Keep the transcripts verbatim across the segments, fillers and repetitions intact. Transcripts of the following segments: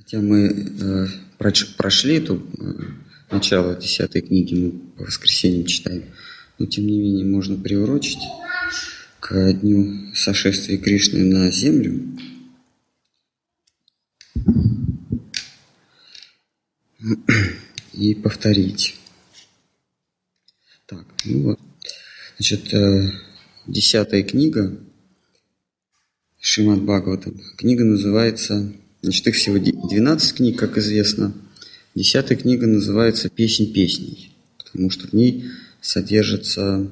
Хотя мы э, прошли эту э, начало десятой книги, мы по воскресеньям читаем, но тем не менее можно приурочить к дню сошествия Кришны на землю. И повторить. Так, ну вот. Значит, э, десятая книга Шримад Бхагаватам. Книга называется, значит, их всего двенадцать книг, как известно. Десятая книга называется «Песнь песней», потому что в ней содержится,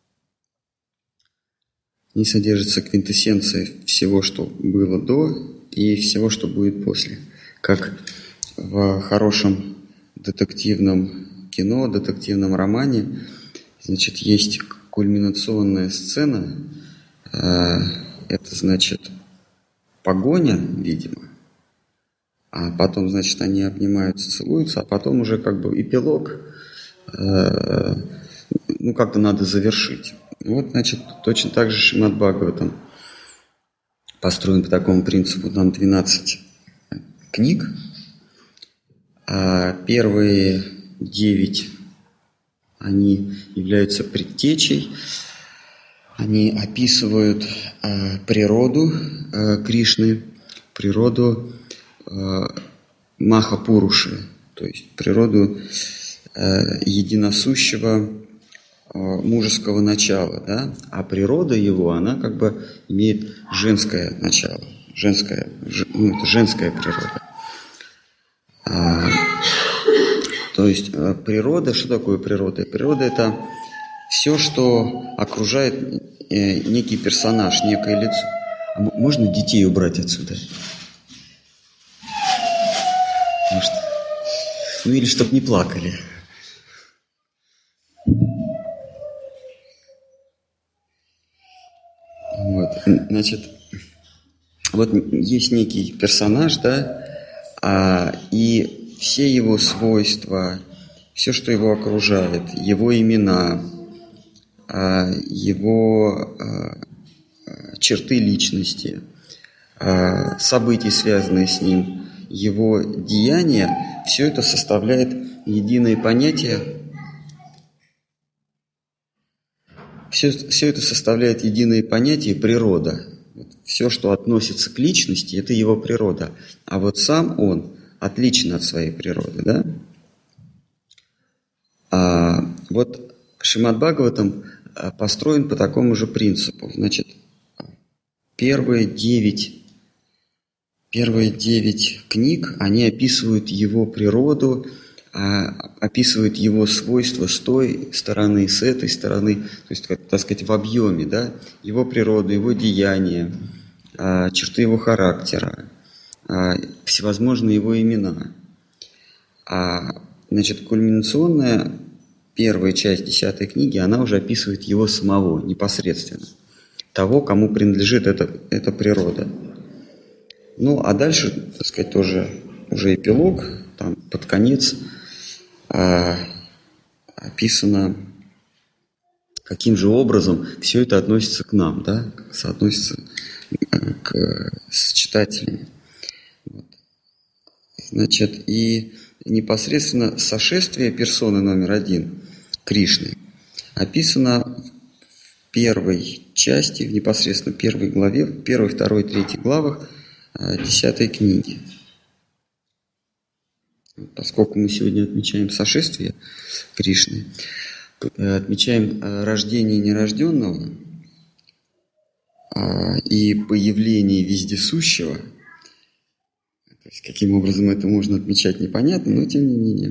в ней содержится квинтэссенция всего, что было до, и всего, что будет после. Как в хорошем детективном кино, детективном романе, значит, есть кульминационная сцена. Это, значит, погоня, видимо. А потом, значит, они обнимаются, целуются, а потом уже как бы эпилог, ну, как-то надо завершить. Вот, значит, точно так же Шримад Бхагаватам построен по такому принципу. Там двенадцать книг. А первые девять, они являются предтечей. Они описывают э, природу э, Кришны, природу э, Махапуруши, то есть природу э, единосущего э, мужеского начала, да? А природа его, она как бы имеет женское начало, женское, ну, это женская природа. А, то есть э, природа, что такое природа? Природа – это все, что окружает э, некий персонаж, некое лицо. А можно детей убрать отсюда? Может, ну или чтоб не плакали. Вот, значит, вот есть некий персонаж, да, а, и все его свойства, все, что его окружает, его имена, его черты личности, события, связанные с ним, его деяния, все это составляет единое понятие, все, все это составляет единое понятие природа. Все, что относится к личности, это его природа. А вот сам он отличен от своей природы, да? А вот Шримад Бхагаватам построен по такому же принципу. Значит, первые девять, первые девять книг, они описывают его природу, описывают его свойства с той стороны, с этой стороны, то есть, как, так сказать, в объеме, да, его природу, его деяния, черты его характера, всевозможные его имена. А, значит, кульминационная первая часть десятой книги, она уже описывает его самого, непосредственно. Того, кому принадлежит эта, эта природа. Ну, а дальше, так сказать, тоже уже эпилог, там под конец а, описано, каким же образом все это относится к нам, да, соотносится к, с читателями. Вот. Значит, и непосредственно сошествие персоны номер один Кришны описано в первой части, в непосредственно первой главе, в первой, второй, третьей главах десятой книги. Поскольку мы сегодня отмечаем сошествие Кришны, отмечаем рождение нерожденного и появление вездесущего, то есть каким образом это можно отмечать, непонятно, но тем не менее.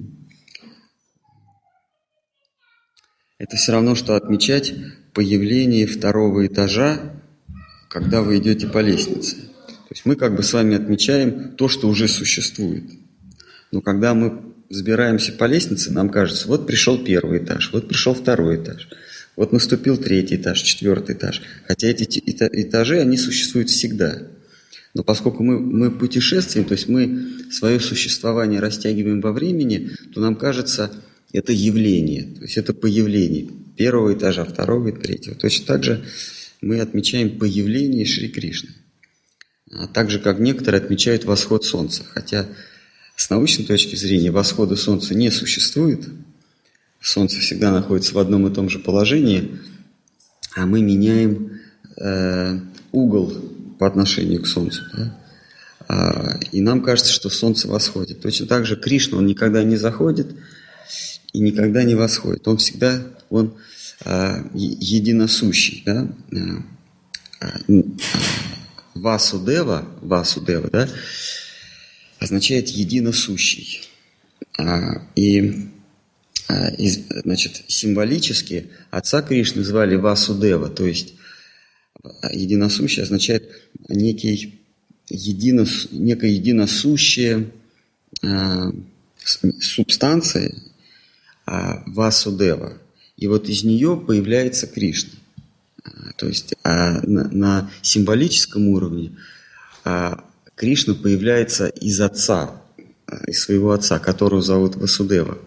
Это все равно, что отмечать появление второго этажа, когда вы идете по лестнице. То есть мы как бы с вами отмечаем то, что уже существует. Но когда мы взбираемся по лестнице, нам кажется, вот пришел первый этаж, вот пришел второй этаж, вот наступил третий этаж, четвертый этаж. Хотя эти этажи, они существуют всегда. Но поскольку мы, мы путешествуем, то есть мы свое существование растягиваем во времени, то нам кажется, это явление, то есть это появление первого этажа, второго и третьего. Точно так же мы отмечаем появление Шри Кришны. так же, как некоторые отмечают восход Солнца. Хотя с научной точки зрения восхода Солнца не существует. Солнце всегда находится в одном и том же положении, а мы меняем э, угол по отношению к Солнцу. Да? А, и нам кажется, что Солнце восходит. Точно так же Кришна, он никогда не заходит и никогда не восходит. Он всегда он, а, единосущий. Да? А, Васудева, Васудева, да, означает единосущий. А, и, а, и, значит, символически отца Кришны звали Васудева, то есть единосущий означает некий единос, некая единосущая а, субстанция а, Васудева. И вот из нее появляется Кришна. То есть а, на, на символическом уровне а, Кришна появляется из отца, из своего отца, которого зовут Васудева.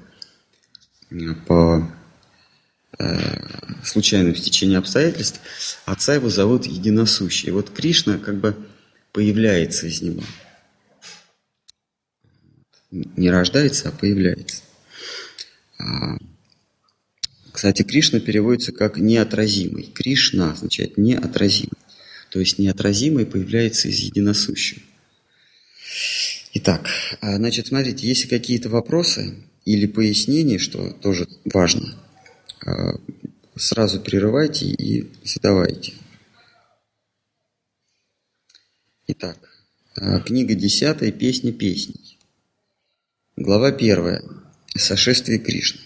По а, случайному стечению обстоятельств отца его зовут Единосущий. И вот Кришна как бы появляется из него. Не рождается, а появляется. А, Кстати, Кришна переводится как неотразимый. Кришна означает неотразимый. То есть неотразимый появляется из единосущего. Итак, значит, смотрите, если какие-то вопросы или пояснения, что тоже важно, сразу прерывайте и задавайте. Итак, книга десятая, песня песней. Глава первая. Сошествие Кришны.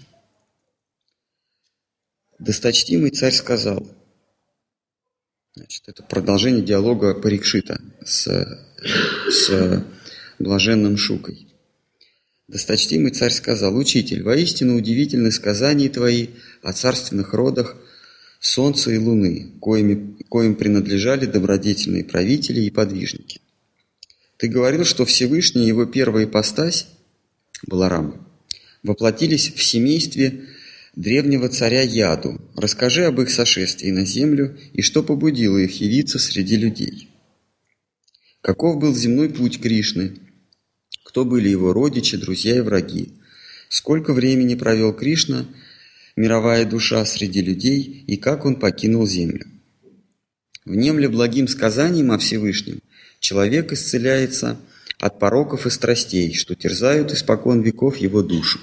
Досточтимый царь сказал, значит, это продолжение диалога Парикшита с, с блаженным Шукой. Досточтимый царь сказал: «Учитель, воистину удивительны сказания твои о царственных родах солнца и луны, коими, коим принадлежали добродетельные правители и подвижники. Ты говорил, что Всевышний и его первая ипостась, Баларама, воплотились в семействе древнего царя Яду. Расскажи об их сошествии на землю и что побудило их явиться среди людей. Каков был земной путь Кришны? Кто были его родичи, друзья и враги? Сколько времени провел Кришна, мировая душа, среди людей, и как он покинул землю? Внемля благим сказанием о Всевышнем, человек исцеляется от пороков и страстей, что терзают испокон веков его душу.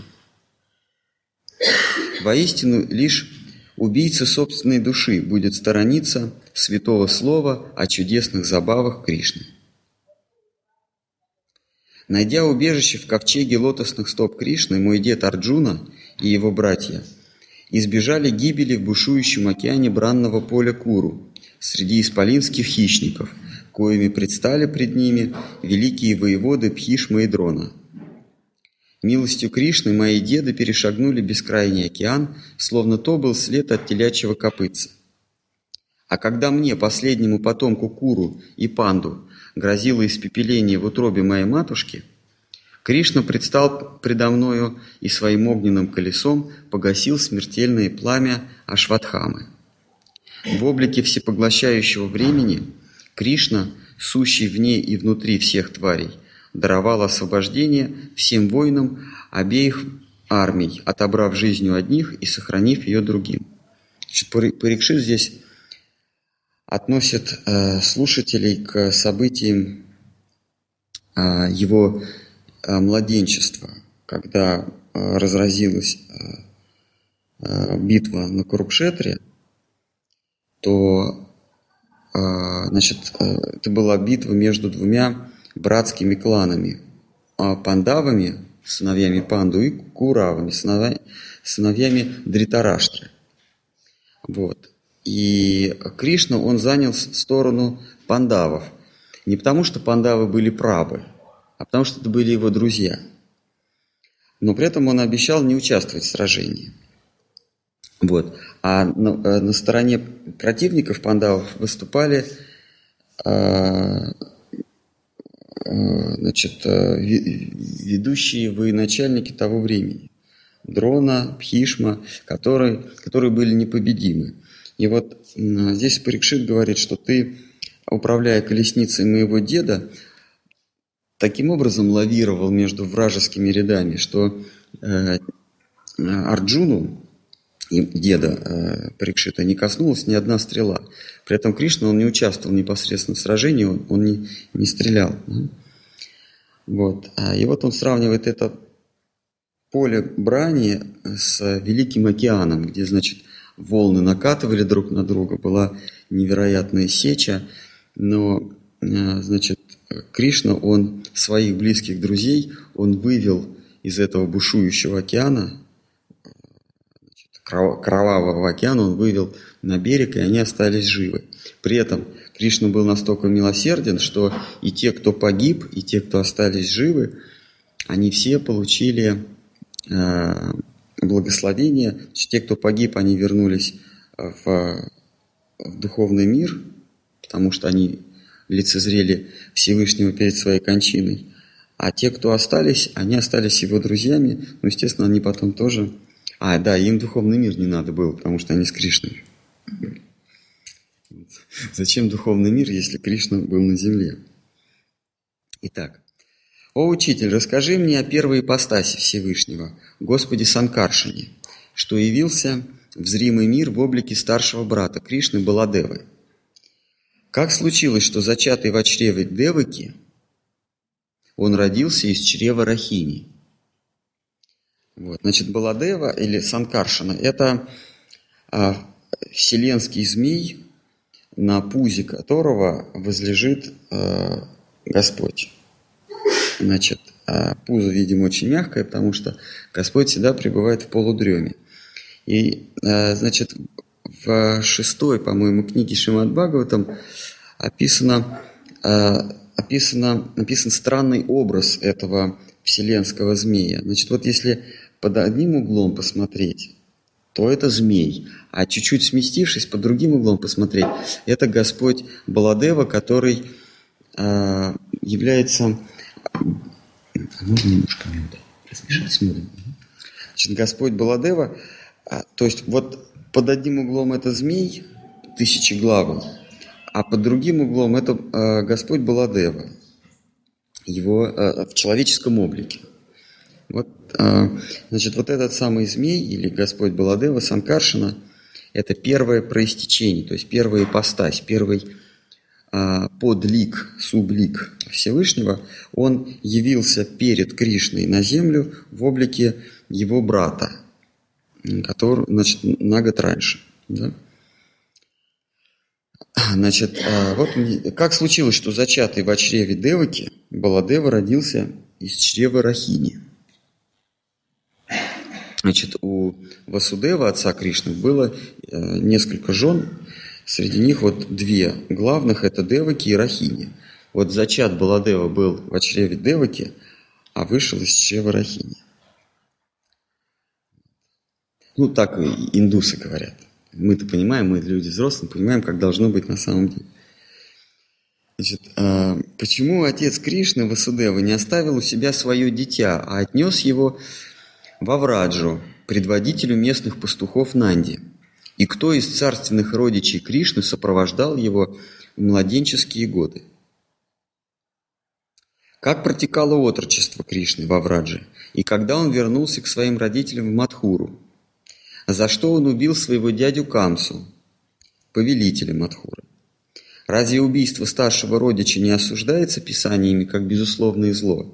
Воистину, лишь убийца собственной души будет сторониться святого слова о чудесных забавах Кришны. Найдя убежище в ковчеге лотосных стоп Кришны, мой дед Арджуна и его братья избежали гибели в бушующем океане бранного поля Куру среди исполинских хищников, коими предстали пред ними великие воеводы Пхишма и Дрона. Милостью Кришны мои деды перешагнули бескрайний океан, словно то был след от телячьего копытца. А когда мне, последнему потомку Куру и Панду, грозило испепеление в утробе моей матушки, Кришна предстал предо мною и своим огненным колесом погасил смертельное пламя Ашватхамы. В облике всепоглощающего времени Кришна, сущий вне и внутри всех тварей, даровал освобождение всем воинам обеих армий, отобрав жизнь у одних и сохранив ее другим. Парикшит здесь относит э, слушателей к событиям э, его э, младенчества, когда э, разразилась э, э, битва на Курукшетре, то э, значит, э, это была битва между двумя братскими кланами, Пандавами, сыновьями Панду, и Куравами, сыновьями, сыновьями Дритараштры. Вот. И Кришна, он занял сторону пандавов. Не потому, что пандавы были правы, а потому, что это были его друзья. Но при этом он обещал не участвовать в сражении. Вот. А на, на стороне противников пандавов выступали э, значит, ведущие военачальники того времени. Дрона, Пхишма, которые, которые были непобедимы. И вот здесь Парикшит говорит, что ты управляя колесницей моего деда, таким образом лавировал между вражескими рядами, что э, Арджуну, и деда э, Парикшита, не коснулась ни одна стрела. При этом Кришна, он не участвовал непосредственно в сражении, он, он не, не стрелял. Да? Вот. И вот он сравнивает это поле брани с Великим океаном, где, значит, волны накатывали друг на друга, была невероятная сеча, но, значит, Кришна, он своих близких друзей, он вывел из этого бушующего океана, значит, кровавого океана, он вывел на берег, и они остались живы. При этом Кришна был настолько милосерден, что и те, кто погиб, и те, кто остались живы, они все получили э, благословение. Значит, те, кто погиб, они вернулись в, в духовный мир, потому что они лицезрели Всевышнего перед своей кончиной. А те, кто остались, они остались его друзьями. Ну, естественно, они потом тоже... А, да, им духовный мир не надо было, потому что они с Кришной. Зачем духовный мир, если Кришна был на земле? Итак. «О, учитель, расскажи мне о первой ипостаси Всевышнего, Господе Санкаршине, что явился в зримый мир в облике старшего брата Кришны Баладевы. Как случилось, что зачатый во чреве Деваки, он родился из чрева Рахини?» Вот, значит, Баладева или Санкаршина – это а, вселенский змей, на пузе которого возлежит а, Господь. Значит, а пузо, видимо, очень мягкое, потому что Господь всегда пребывает в полудреме. И, а, значит, в шестой, по-моему, книге Шримад Бхагаватам описано, а, описано, описан странный образ этого вселенского змея. Значит, вот если под одним углом посмотреть, то это змей, а чуть-чуть сместившись, под другим углом посмотреть, это Господь Баладева, который а, является... А можно немножко меда? Размешать с медом. Значит, Господь Баладева, а, то есть вот под одним углом это змей, тысячеглавый, а под другим углом это а, Господь Баладева, его а, в человеческом облике. Вот, а, значит, вот этот самый змей, или Господь Баладева, Санкаршина, это первое проистечение, то есть первая ипостась, первый а, подлик, сублик Всевышнего, он явился перед Кришной на землю в облике его брата, который, значит, на год раньше. Да? Значит, а, вот как случилось, что зачатый в чреве Деваки Баладева родился из чрева Рахини. Значит, у Васудева, отца Кришны, было э, несколько жен. Среди них вот две главных – это Деваки и Рахини. Вот зачат Баладева был в чреве Деваки, а вышел из чрева Рахини. Ну, так и индусы говорят. Мы-то понимаем, мы люди взрослые, понимаем, как должно быть на самом деле. Значит, э, почему отец Кришны, Васудева, не оставил у себя свое дитя, а отнес его во Враджу, предводителю местных пастухов Нанди? И кто из царственных родичей Кришны сопровождал его в младенческие годы? Как протекало отрочество Кришны во Врадже? И когда он вернулся к своим родителям в Мадхуру? За что он убил своего дядю Камсу, повелителя Мадхуры? Разве убийство старшего родича не осуждается писаниями как безусловное зло?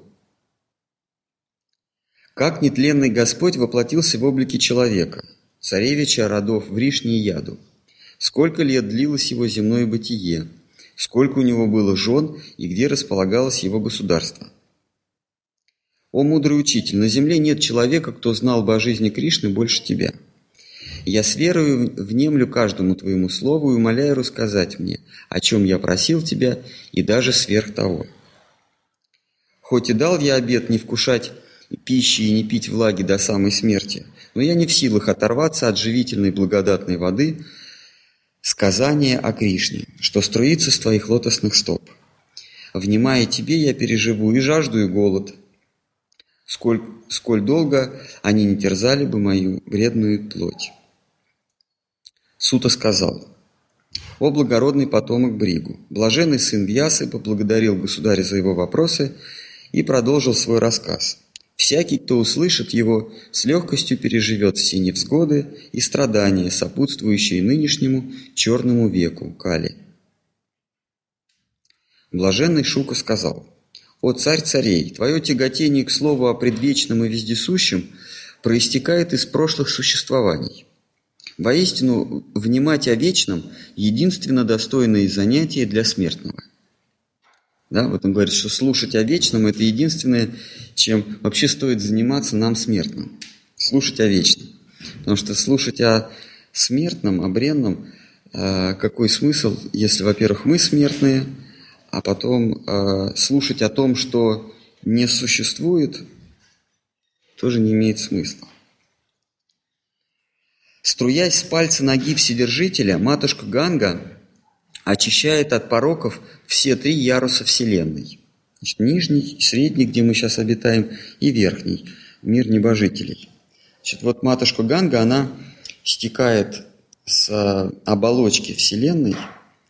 Как нетленный Господь воплотился в облике человека, царевича родов Вришни и Яду? Сколько лет длилось его земное бытие? Сколько у него было жен и где располагалось его государство? О мудрый учитель, на земле нет человека, кто знал бы о жизни Кришны больше тебя. Я с верою внемлю каждому твоему слову и умоляю рассказать мне, о чем я просил тебя, и даже сверх того. Хоть и дал я обет не вкушать пищи и не пить влаги до самой смерти, но я не в силах оторваться от живительной благодатной воды сказания о Кришне, что струится с твоих лотосных стоп. Внимая тебе, я переживу и жажду, и голод, сколь, сколь долго они не терзали бы мою вредную плоть. Сута сказал: «О благородный потомок Бригу!» Блаженный сын Вьясы поблагодарил государя за его вопросы и продолжил свой рассказ. «Всякий, кто услышит его, с легкостью переживет все невзгоды и страдания, сопутствующие нынешнему черному веку Кали». Блаженный Шука сказал: «О царь царей, твое тяготение к слову о предвечном и вездесущем проистекает из прошлых существований. Воистину, внимать о вечном – единственно достойное занятие для смертного». Да, вот он говорит, что слушать о вечном – это единственное, чем вообще стоит заниматься нам, смертным. Слушать о вечном. Потому что слушать о смертном, о бренном, э, какой смысл, если, во-первых, мы смертные, а потом э, слушать о том, что не существует, тоже не имеет смысла. Струясь с пальца ноги Вседержителя, матушка Ганга очищает от пороков все три яруса Вселенной. Значит, нижний, средний, где мы сейчас обитаем, и верхний, мир небожителей. Значит, вот матушка Ганга, она стекает с оболочки Вселенной,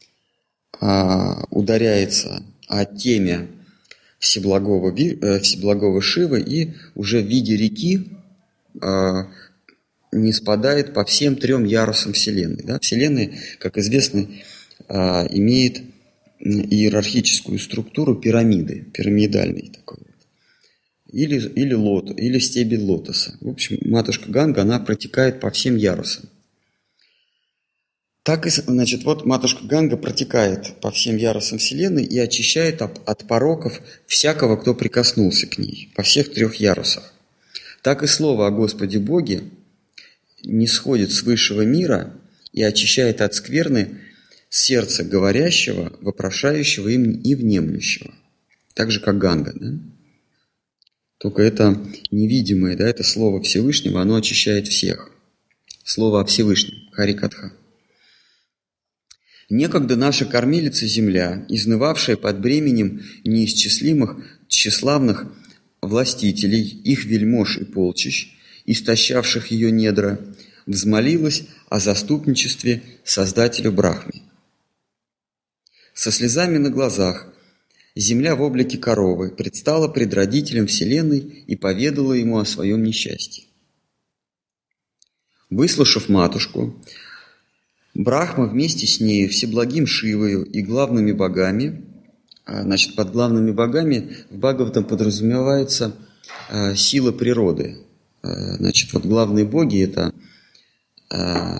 ударяется о темя Всеблагого, Всеблагого Шивы и уже в виде реки не спадает по всем трем ярусам Вселенной. Да? Вселенная, как известно, имеет иерархическую структуру пирамиды, пирамидальной такой вот. Или, или, лот, или стебель лотоса. В общем, матушка Ганга, она протекает по всем ярусам. Так и, значит, вот матушка Ганга протекает по всем ярусам Вселенной и очищает от, от пороков всякого, кто прикоснулся к ней, по всех трех ярусах. Так и слово о Господе Боге не сходит с высшего мира и очищает от скверны сердце говорящего, вопрошающего и внемлющего. Так же, как Ганга. Да? Только это невидимое, да, это слово Всевышнего, оно очищает всех. Слово о Всевышнем, Харикатха. Некогда наша кормилица земля, изнывавшая под бременем неисчислимых тщеславных властителей, их вельмож и полчищ, истощавших ее недра, взмолилась о заступничестве Создателю Брахме. Со слезами на глазах земля в облике коровы предстала пред родителем Вселенной и поведала ему о своем несчастье. Выслушав матушку, Брахма вместе с нею, всеблагим Шивою и главными богами, значит, под главными богами в Бхагаватам подразумевается а, сила природы. А, значит, вот главные боги – это а,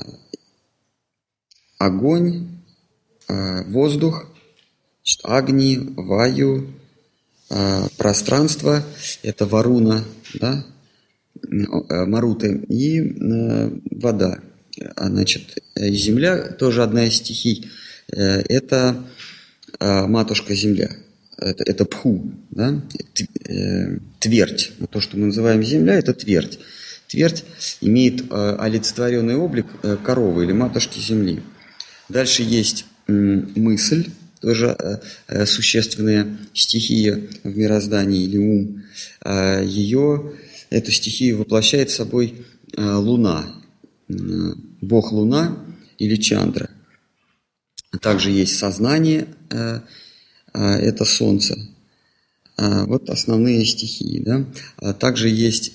огонь, а, воздух, значит, Агни, Ваю, а, пространство – это Варуна, да, Маруты, и а, вода. Значит, земля, тоже одна из стихий, это матушка земля, это, это пху, да? Твердь. То, что мы называем земля, это твердь. Твердь имеет олицетворенный облик коровы или матушки земли. Дальше есть мысль, тоже существенная стихия в мироздании или ум. Ее, эту стихию воплощает собой Луна. Бог Луна или Чандра. Также есть сознание, это Солнце. Вот основные стихии. Да? Также есть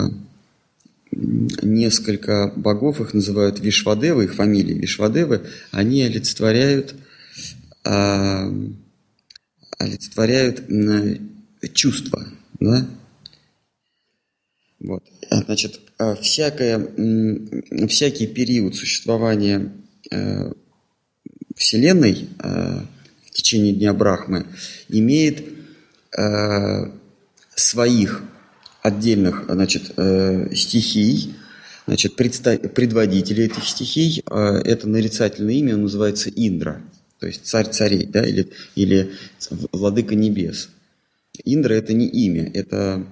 несколько богов, их называют Вишвадевы, их фамилии Вишвадевы, они олицетворяют, олицетворяют чувства. Да? Вот. Значит, всякое, всякий период существования э, Вселенной э, в течение Дня Брахмы имеет э, своих отдельных, значит, э, стихий, значит, предста- предводителей этих стихий. Э, это нарицательное имя, называется Индра, то есть царь царей, да, или, или владыка небес. Индра – это не имя, это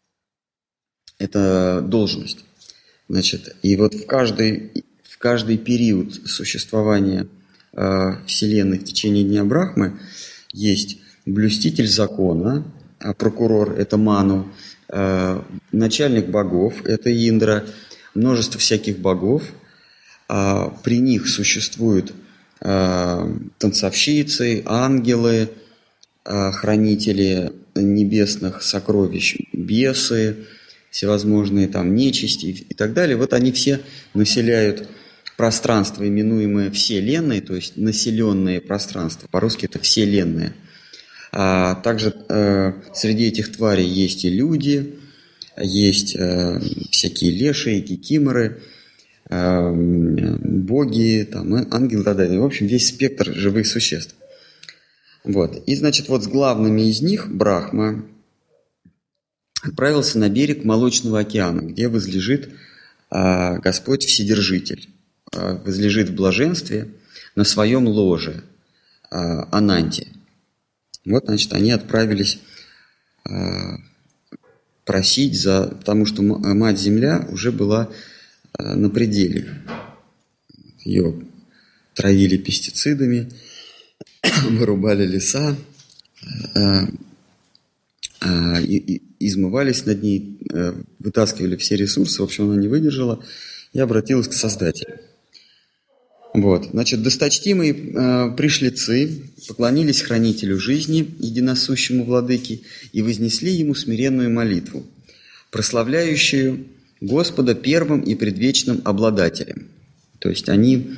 Это должность. Значит, и вот в каждый, в каждый период существования э, Вселенной в течение Дня Брахмы есть блюститель закона, а прокурор – это Ману, э, начальник богов – это Индра, множество всяких богов. Э, при них существуют танцовщицы, ангелы, хранители небесных сокровищ, бесы, всевозможные там нечисти и так далее. Вот они все населяют пространство, именуемое Вселенной, то есть населенное пространство. По-русски это Вселенная. А также э, среди этих тварей есть и люди, есть э, всякие лешие, кикиморы, э, боги, там, ангелы и так далее. В общем, весь спектр живых существ. Вот. И, значит, вот с главными из них Брахма отправился на берег Молочного океана, где возлежит э, Господь Вседержитель, э, возлежит в блаженстве на своем ложе э, Ананте. Вот, значит, они отправились э, просить за... Потому что Мать-Земля уже была э, на пределе. Ее травили пестицидами, вырубали леса, э, э, и, и измывались над ней, э, вытаскивали все ресурсы. В общем, она не выдержала и обратилась к Создателю. Вот. Значит, досточтимые э, пришлецы поклонились хранителю жизни, единосущему владыке, и вознесли ему смиренную молитву, прославляющую Господа первым и предвечным обладателем. То есть они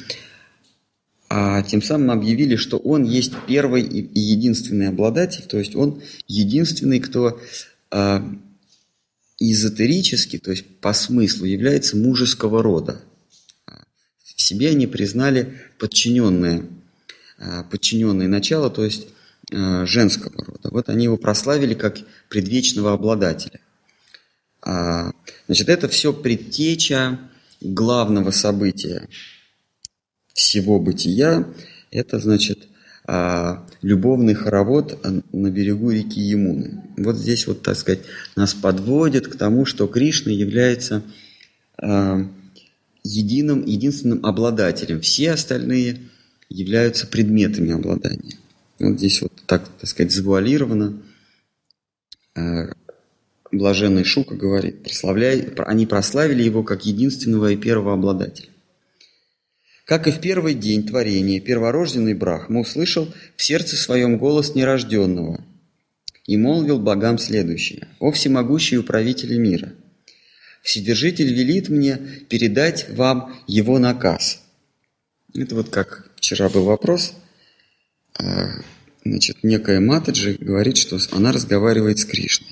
а, тем самым объявили, что он есть первый и, и единственный обладатель, то есть он единственный, кто а, эзотерически, то есть по смыслу, является мужеского рода. В себе они признали подчиненное, подчиненное начало, то есть женского рода. Вот они его прославили как предвечного обладателя. Значит, это все предтеча главного события всего бытия. Это, значит, любовный хоровод на берегу реки Ямуны. Вот здесь, вот, так сказать, нас подводит к тому, что Кришна является единым, единственным обладателем. Все остальные являются предметами обладания. Вот здесь вот так, так сказать, завуалировано. Блаженный Шука говорит, прославляй, они прославили его как единственного и первого обладателя. Как и в первый день творения, перворожденный Брахма услышал в сердце своем голос нерожденного и молвил богам следующее: «О всемогущие управители мира! Вседержитель велит мне передать вам его наказ». Это вот как вчера был вопрос. Значит, некая Матаджи говорит, что она разговаривает с Кришной.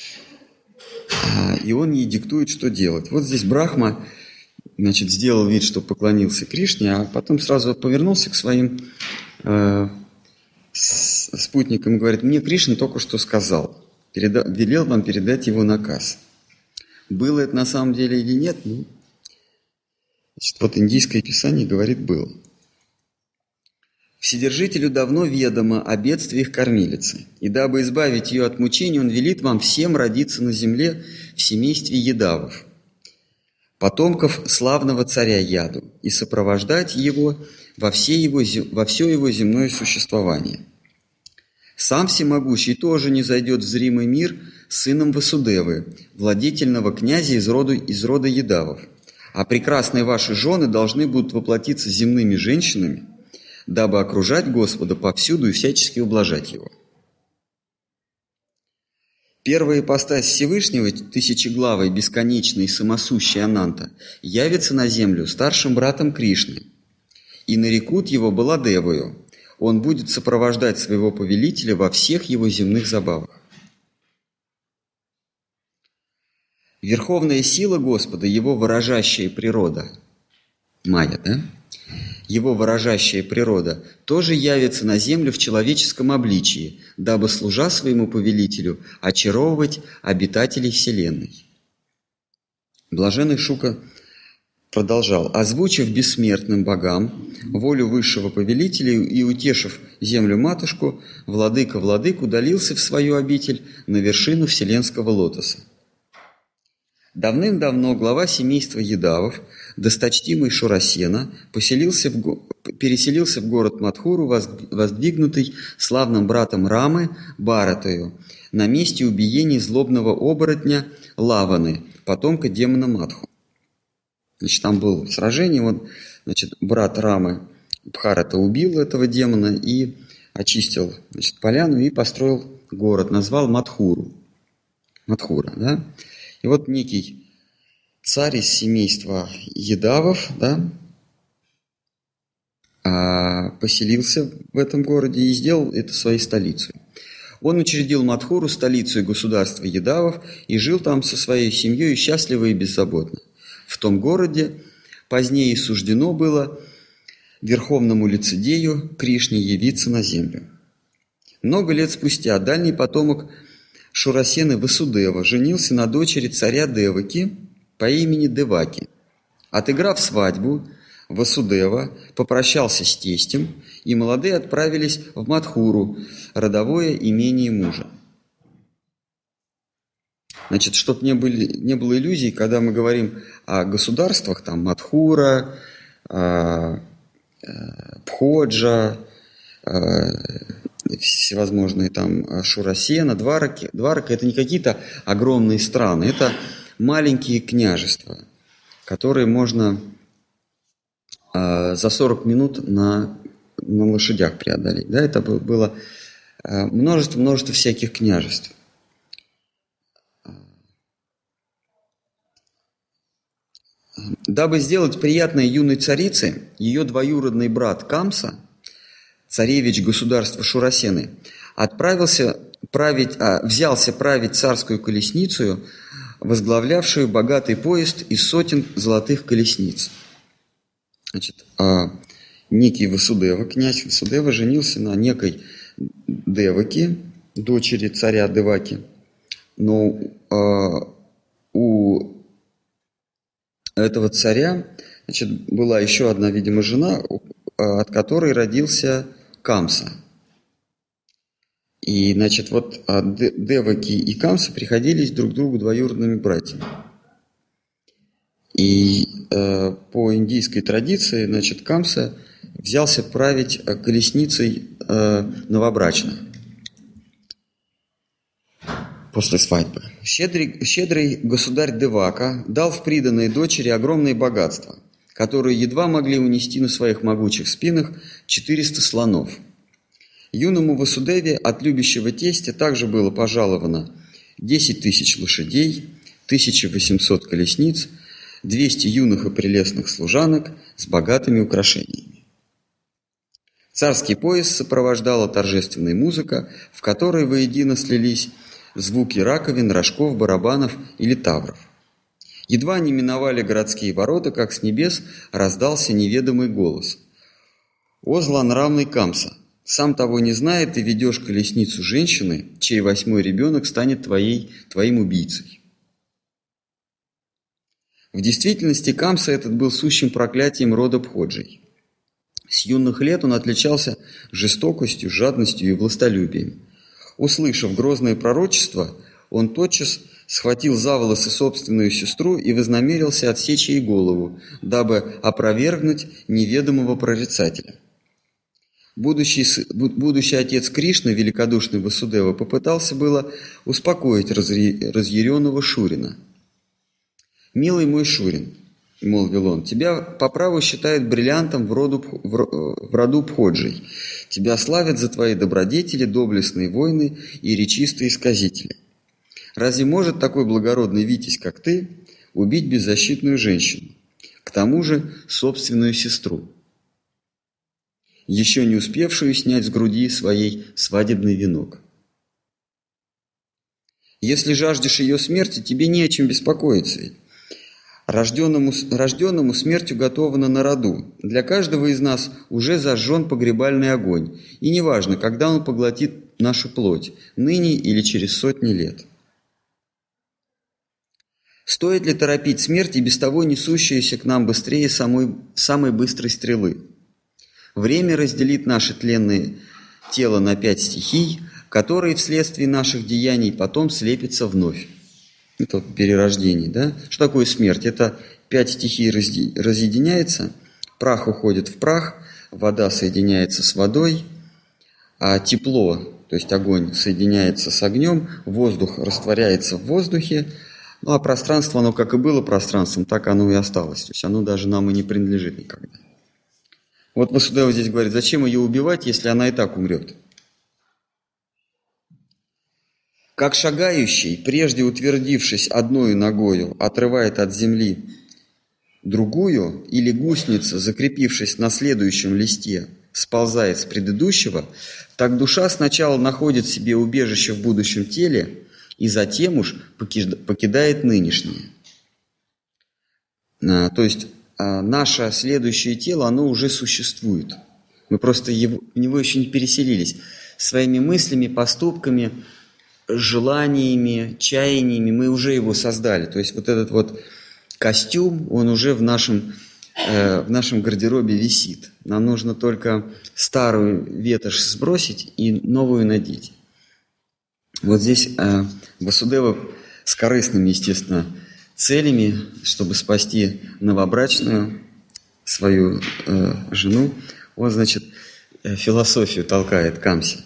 И он ей диктует, что делать. Вот здесь Брахма, значит, сделал вид, что поклонился Кришне, а потом сразу повернулся к своим э, спутникам и говорит: «Мне Кришна только что сказал, переда- велел вам передать его наказ». Было это на самом деле или нет? Ну, значит, вот индийское писание говорит «было». Вседержителю давно ведомо о бедствиях кормилицы, и дабы избавить ее от мучений, он велит вам всем родиться на земле в семействе Ядавов, потомков славного царя Яду, и сопровождать его во, все его во все его земное существование. Сам всемогущий тоже не зайдет в зримый мир с сыном Васудевы, владетельного князя из рода, из рода Ядавов, а прекрасные ваши жены должны будут воплотиться земными женщинами, дабы окружать Господа повсюду и всячески ублажать Его. Первая ипостась Всевышнего, тысячеглавый, бесконечный и самосущий Ананта, явится на землю старшим братом Кришны, и нарекут его Баладевою. Он будет сопровождать своего повелителя во всех его земных забавах. Верховная сила Господа, его выражающая природа, Майя, да? Его выражающая природа тоже явится на землю в человеческом обличии, дабы, служа своему повелителю, очаровывать обитателей вселенной. Блаженный Шука продолжал: озвучив бессмертным богам волю высшего повелителя и утешив землю-матушку, владыка владык удалился в свою обитель на вершину вселенского лотоса. Давным-давно глава семейства Ядавов, досточтимый Шурасена, поселился в го... переселился в город Мадхуру, воздвигнутый славным братом Рамы Бхаратою, на месте убиения злобного оборотня Лаваны, потомка демона Мадху. Значит, там было сражение, вот, значит, брат Рамы Бхарата убил этого демона и очистил, значит, поляну и построил город, назвал Мадхуру. Мадхура, да? И вот некий царь из семейства Ядавов, да, поселился в этом городе и сделал это своей столицей. Он учредил Мадхуру, столицу и государство Ядавов, и жил там со своей семьей счастливо и беззаботно. В том городе позднее суждено было верховному лицедею Кришне явиться на землю. Много лет спустя дальний потомок Шурасены Васудева женился на дочери царя Деваки по имени Деваки. Отыграв свадьбу, Васудева попрощался с тестем, и молодые отправились в Мадхуру, родовое имение мужа. Значит, чтобы не, были, не было иллюзий, когда мы говорим о государствах, там Мадхура, э, э, Пходжа, э, всевозможные там Шурасена, Двараки. Дварака – это не какие-то огромные страны, это маленькие княжества, которые можно э, за сорок минут на, на лошадях преодолеть. Да, это было множество-множество всяких княжеств. Дабы сделать приятное юной царице, ее двоюродный брат Камса, царевич государства Шурасены, отправился править, а, взялся править царскую колесницу, возглавлявшую богатый поезд из сотен золотых колесниц. Значит, а, некий Васудева, князь Васудева, женился на некой Деваки, дочери царя Деваки, но а, у этого царя, значит, была еще одна, видимо, жена, от которой родился Камса. И, значит, вот Деваки и Камса приходились друг к другу двоюродными братьями. И э, по индийской традиции, значит, Камса взялся править колесницей э, новобрачных после свадьбы. Щедрый, щедрый государь Девака дал в приданое дочери огромные богатства, которые едва могли унести на своих могучих спинах четыреста слонов. Юному Васудеве от любящего тестя также было пожаловано десять тысяч лошадей, тысяча восемьсот колесниц, двести юных и прелестных служанок с богатыми украшениями. Царский поезд сопровождала торжественная музыка, в которой воедино слились звуки раковин, рожков, барабанов или тавров. Едва они миновали городские ворота, как с небес раздался неведомый голос. «О, злонравный Камса! Сам того не зная, ты ведешь колесницу женщины, чей восьмой ребенок станет твоей, твоим убийцей». В действительности Камса этот был сущим проклятием рода Пходжей. С юных лет он отличался жестокостью, жадностью и властолюбием. Услышав грозное пророчество, он тотчас схватил за волосы собственную сестру и вознамерился отсечь ей голову, дабы опровергнуть неведомого прорицателя. Будущий, будущий отец Кришны, великодушный Васудева, попытался было успокоить разъяренного Шурина. «Милый мой Шурин, — молвил он, — тебя по праву считают бриллиантом в роду, в роду Пходжей. Тебя славят за твои добродетели, доблестные воины и речистые сказители. Разве может такой благородный витязь, как ты, убить беззащитную женщину, к тому же собственную сестру, еще не успевшую снять с груди своей свадебный венок? Если жаждешь ее смерти, тебе не о чем беспокоиться. Рожденному, рожденному смерть уготована на роду. Для каждого из нас уже зажжен погребальный огонь, и неважно, когда он поглотит нашу плоть, ныне или через сотни лет. Стоит ли торопить смерть и без того несущуюся к нам быстрее самой, самой быстрой стрелы? Время разделит наше тленное тело на пять стихий, которые вследствие наших деяний потом слепятся вновь. Это перерождение, да? Что такое смерть? Это пять стихий разъединяется, прах уходит в прах, вода соединяется с водой, а тепло, то есть огонь, соединяется с огнем, воздух растворяется в воздухе, ну а пространство, оно как и было пространством, так оно и осталось. То есть оно даже нам и не принадлежит никогда. Вот Васудева здесь говорит, зачем ее убивать, если она и так умрет? Как шагающий, прежде утвердившись одной ногою, отрывает от земли другую, или гусеница, закрепившись на следующем листе, сползает с предыдущего, так душа сначала находит себе убежище в будущем теле и затем уж покидает нынешнее. То есть наше следующее тело, оно уже существует. Мы просто его, в него еще не переселились. Своими мыслями, поступками, желаниями, чаяниями мы уже его создали. То есть вот этот вот костюм, он уже в нашем, э, в нашем гардеробе висит. Нам нужно только старую ветошь сбросить и новую надеть. Вот здесь э, Васудева с корыстными, естественно, целями, чтобы спасти новобрачную, свою э, жену, он, значит, э, философию толкает Камсе.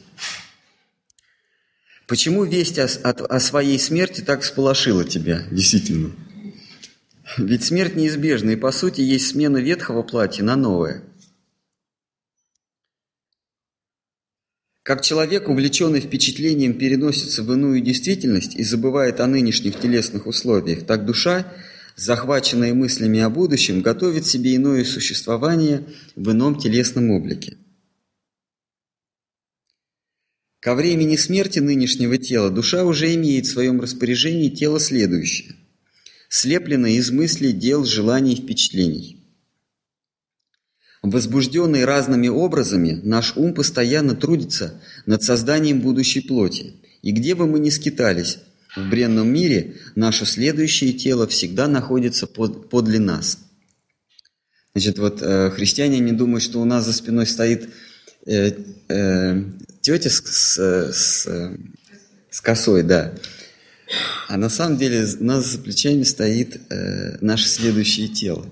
Почему весть о, о, о своей смерти так всполошила тебя, действительно? Ведь смерть неизбежна, и по сути есть смена ветхого платья на новое. Как человек, увлеченный впечатлением, переносится в иную действительность и забывает о нынешних телесных условиях, так душа, захваченная мыслями о будущем, готовит себе иное существование в ином телесном облике. Ко времени смерти нынешнего тела душа уже имеет в своем распоряжении тело следующее, слепленное из мыслей, дел, желаний и впечатлений. Возбужденный разными образами, наш ум постоянно трудится над созданием будущей плоти. И где бы мы ни скитались в бренном мире, наше следующее тело всегда находится под, подле нас. Значит, вот э, христиане не думают, что у нас за спиной стоит э, э, тетя с, с, с, с косой, да. А на самом деле у нас за плечами стоит э, наше следующее тело.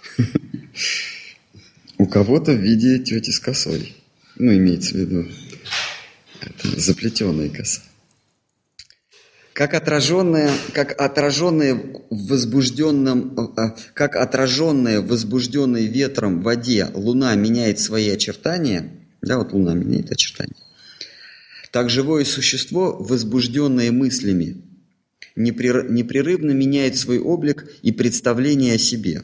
У кого-то в виде тети с косой. Ну, имеется в виду это заплетенная коса. Как отраженная, как отраженная в возбужденном, как отраженная в возбужденной ветром в воде луна меняет свои очертания, да, вот луна меняет очертания, так живое существо, возбужденное мыслями, непрерывно меняет свой облик и представление о себе.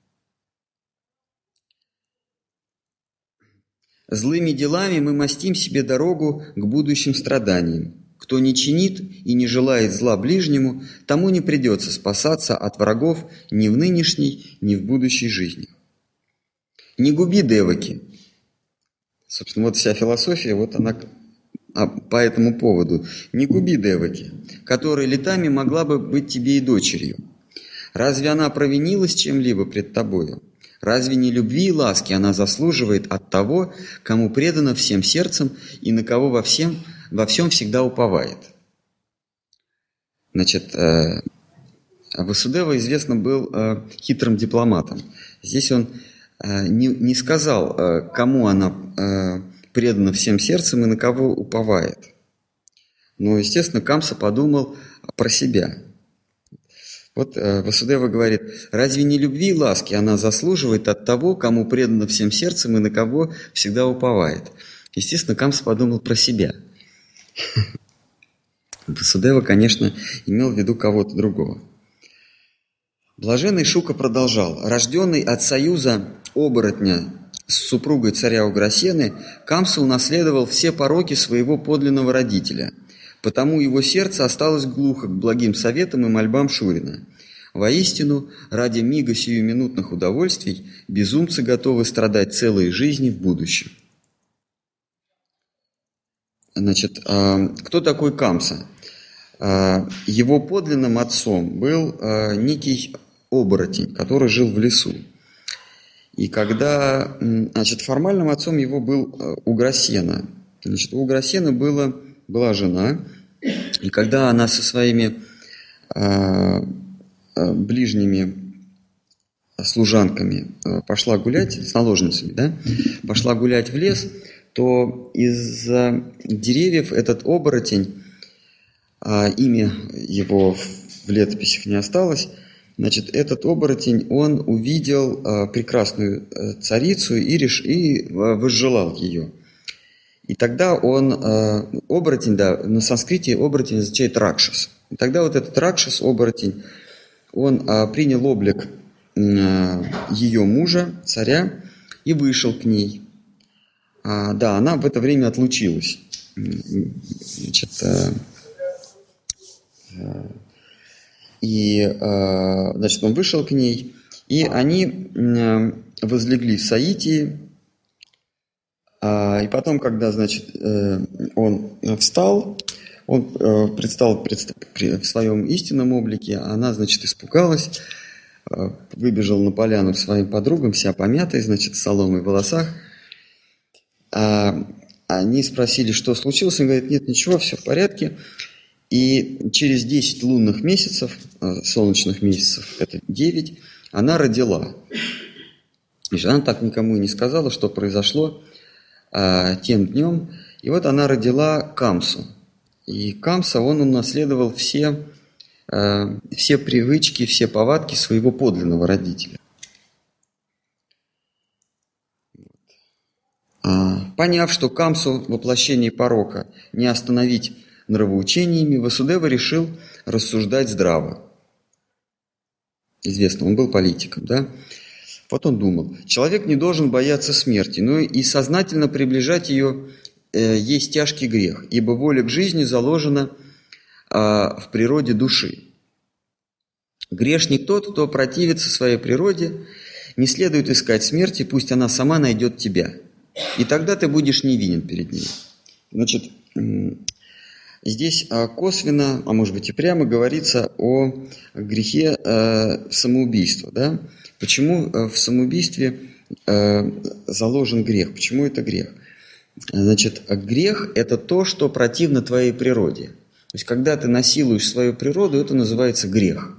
Злыми делами мы мастим себе дорогу к будущим страданиям. Кто не чинит и не желает зла ближнему, тому не придется спасаться от врагов ни в нынешней, ни в будущей жизни. Не губи деваки. Собственно, вот вся философия, вот она по этому поводу. Не губи деваки, которая летами могла бы быть тебе и дочерью. Разве она провинилась чем-либо пред тобою? Разве не любви и ласки она заслуживает от того, кому предана всем сердцем и на кого во всем, во всем всегда уповает? Значит, э, Васудева, известно, был э, хитрым дипломатом. Здесь он э, не, не сказал, э, кому она э, предана всем сердцем и на кого уповает. Но, естественно, Камса подумал про себя. Вот э, Васудева говорит, разве не любви и ласки она заслуживает от того, кому предана всем сердцем и на кого всегда уповает? Естественно, Камса подумал про себя. Васудева, конечно, имел в виду кого-то другого. Блаженный Шука продолжал. Рожденный от союза оборотня с супругой царя Уграсены, Камса унаследовал все пороки своего подлинного родителя. Потому его сердце осталось глухо к благим советам и мольбам Шурина. Воистину, ради мига сиюминутных удовольствий, безумцы готовы страдать целые жизни в будущем. Значит, кто такой Камса? Его подлинным отцом был некий оборотень, который жил в лесу. И когда, значит, формальным отцом его был Уграсена. Значит, у Уграсены было... была жена, и когда она со своими э, ближними служанками пошла гулять, с наложницами, да, пошла гулять в лес, то из-за деревьев этот оборотень, э, имя его в летописях не осталось, Значит, этот оборотень, он увидел э, прекрасную э, царицу и, реш... и э, возжелал ее. И тогда он, э, оборотень, да, на санскрите оборотень означает ракшас. И тогда вот этот ракшас, оборотень, он э, принял облик э, ее мужа, царя, и вышел к ней. А, да, она в это время отлучилась. Значит, э, э, и, э, значит, он вышел к ней, и они э, возлегли в Саитии. А, и потом, когда, значит, э, он встал, он э, предстал пред, при, в своем истинном облике, она, значит, испугалась, э, выбежала на поляну к своим подругам, вся помятая, значит, с соломой в волосах. А, они спросили, что случилось, он говорит, нет, ничего, все в порядке. И через десять лунных месяцев, солнечных месяцев, это девять, она родила. И она так никому и не сказала, что произошло а, тем днем. И вот она родила Камсу. И Камса, он унаследовал все, а, все привычки, все повадки своего подлинного родителя. А, поняв, что Камсу, воплощение порока, не остановить нравоучениями, Васудева решил рассуждать здраво. Известно, он был политиком, да? Вот он думал, человек не должен бояться смерти, но и сознательно приближать ее э, есть тяжкий грех, ибо воля к жизни заложена э, в природе души. Грешник тот, кто противится своей природе, не следует искать смерти, пусть она сама найдет тебя, и тогда ты будешь невинен перед ней. Значит, здесь косвенно, а может быть и прямо говорится о грехе э, самоубийства. Да? Почему в самоубийстве э, заложен грех? Почему это грех? Значит, грех – это то, что противно твоей природе. То есть, когда ты насилуешь свою природу, это называется грех.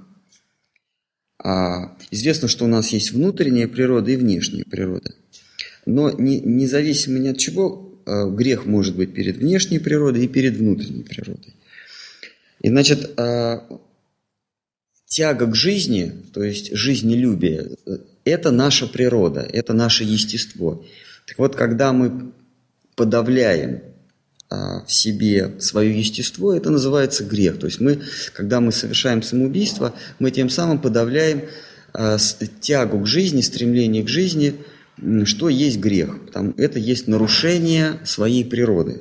А известно, что у нас есть внутренняя природа и внешняя природа. Но не, независимо ни от чего, грех может быть перед внешней природой и перед внутренней природой. И, значит, тяга к жизни, то есть жизнелюбие, это наша природа, это наше естество. Так вот, когда мы подавляем в себе свое естество, это называется грех. То есть мы, когда мы совершаем самоубийство, мы тем самым подавляем тягу к жизни, стремление к жизни, что есть грех. Это есть нарушение своей природы.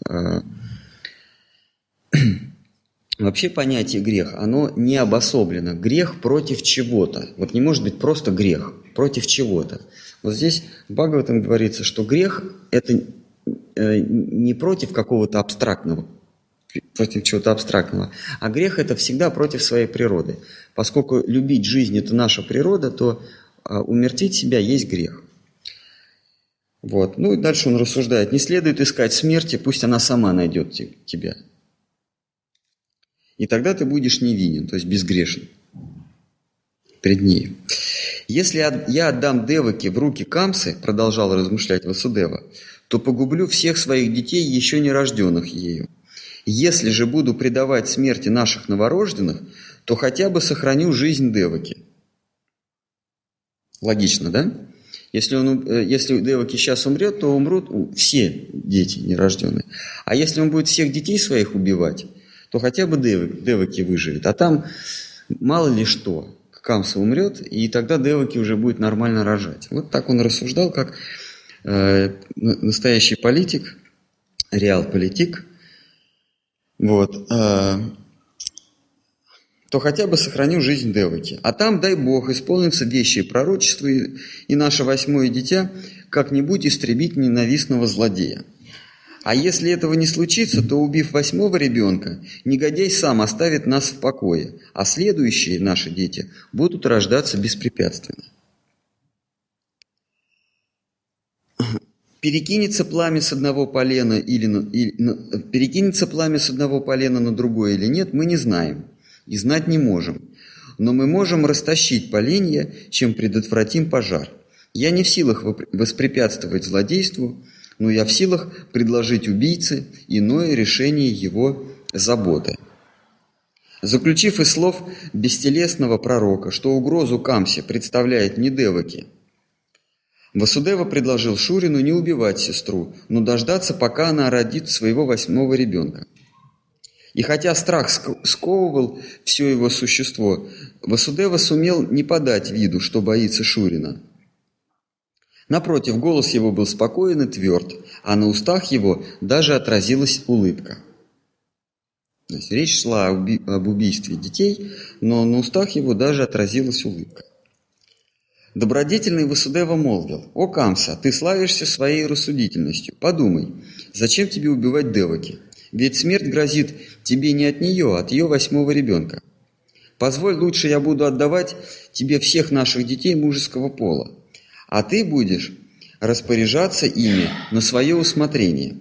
Вообще понятие грех, оно не обособлено. Грех против чего-то. Вот не может быть просто грех против чего-то. Вот здесь в Бхагаватам говорится, что грех – это не против какого-то абстрактного, против чего-то абстрактного, а грех – это всегда против своей природы. Поскольку любить жизнь – это наша природа, то умертвить себя есть грех. Вот. Ну и дальше он рассуждает. Не следует искать смерти, пусть она сама найдет тебя. И тогда ты будешь невинен, то есть безгрешен пред ней. Если я отдам Деваки в руки Камсы, продолжал размышлять Васудева, то погублю всех своих детей, еще не рожденных ею. Если же буду предавать смерти наших новорожденных, то хотя бы сохраню жизнь Деваки. Логично, да? Если, он, если Деваки сейчас умрет, то умрут все дети нерожденные. А если он будет всех детей своих убивать, то хотя бы Деваки выживет. А там мало ли что, Камса умрет, и тогда Деваки уже будет нормально рожать. Вот так он рассуждал, как э, настоящий политик, реал-политик. Вот. Э, то хотя бы сохраню жизнь Деваки. А там, дай Бог, исполнится вещие пророчества, и, и наше восьмое дитя как-нибудь истребит ненавистного злодея. А если этого не случится, то, убив восьмого ребенка, негодяй сам оставит нас в покое, а следующие наши дети будут рождаться беспрепятственно. Перекинется пламя с одного полена или, на, или на, перекинется пламя с одного полена на другое или нет, мы не знаем и знать не можем. Но мы можем растащить поленья, чем предотвратим пожар. Я не в силах воспрепятствовать злодейству, но я в силах предложить убийце иное решение его заботы. Заключив из слов бестелесного пророка, что угрозу Камсе представляет не Деваки, Васудева предложил Шурину не убивать сестру, но дождаться, пока она родит своего восьмого ребенка. И хотя страх сковывал все его существо, Васудева сумел не подать виду, что боится Шурина. Напротив, голос его был спокоен и тверд, а на устах его даже отразилась улыбка. То есть речь шла об убийстве детей, но на устах его даже отразилась улыбка. Добродетельный Васудева молвил: «О, Камса, ты славишься своей рассудительностью. Подумай, зачем тебе убивать Деваки? Ведь смерть грозит тебе не от нее, а от ее восьмого ребенка. Позволь, лучше я буду отдавать тебе всех наших детей мужеского пола, а ты будешь распоряжаться ими на свое усмотрение.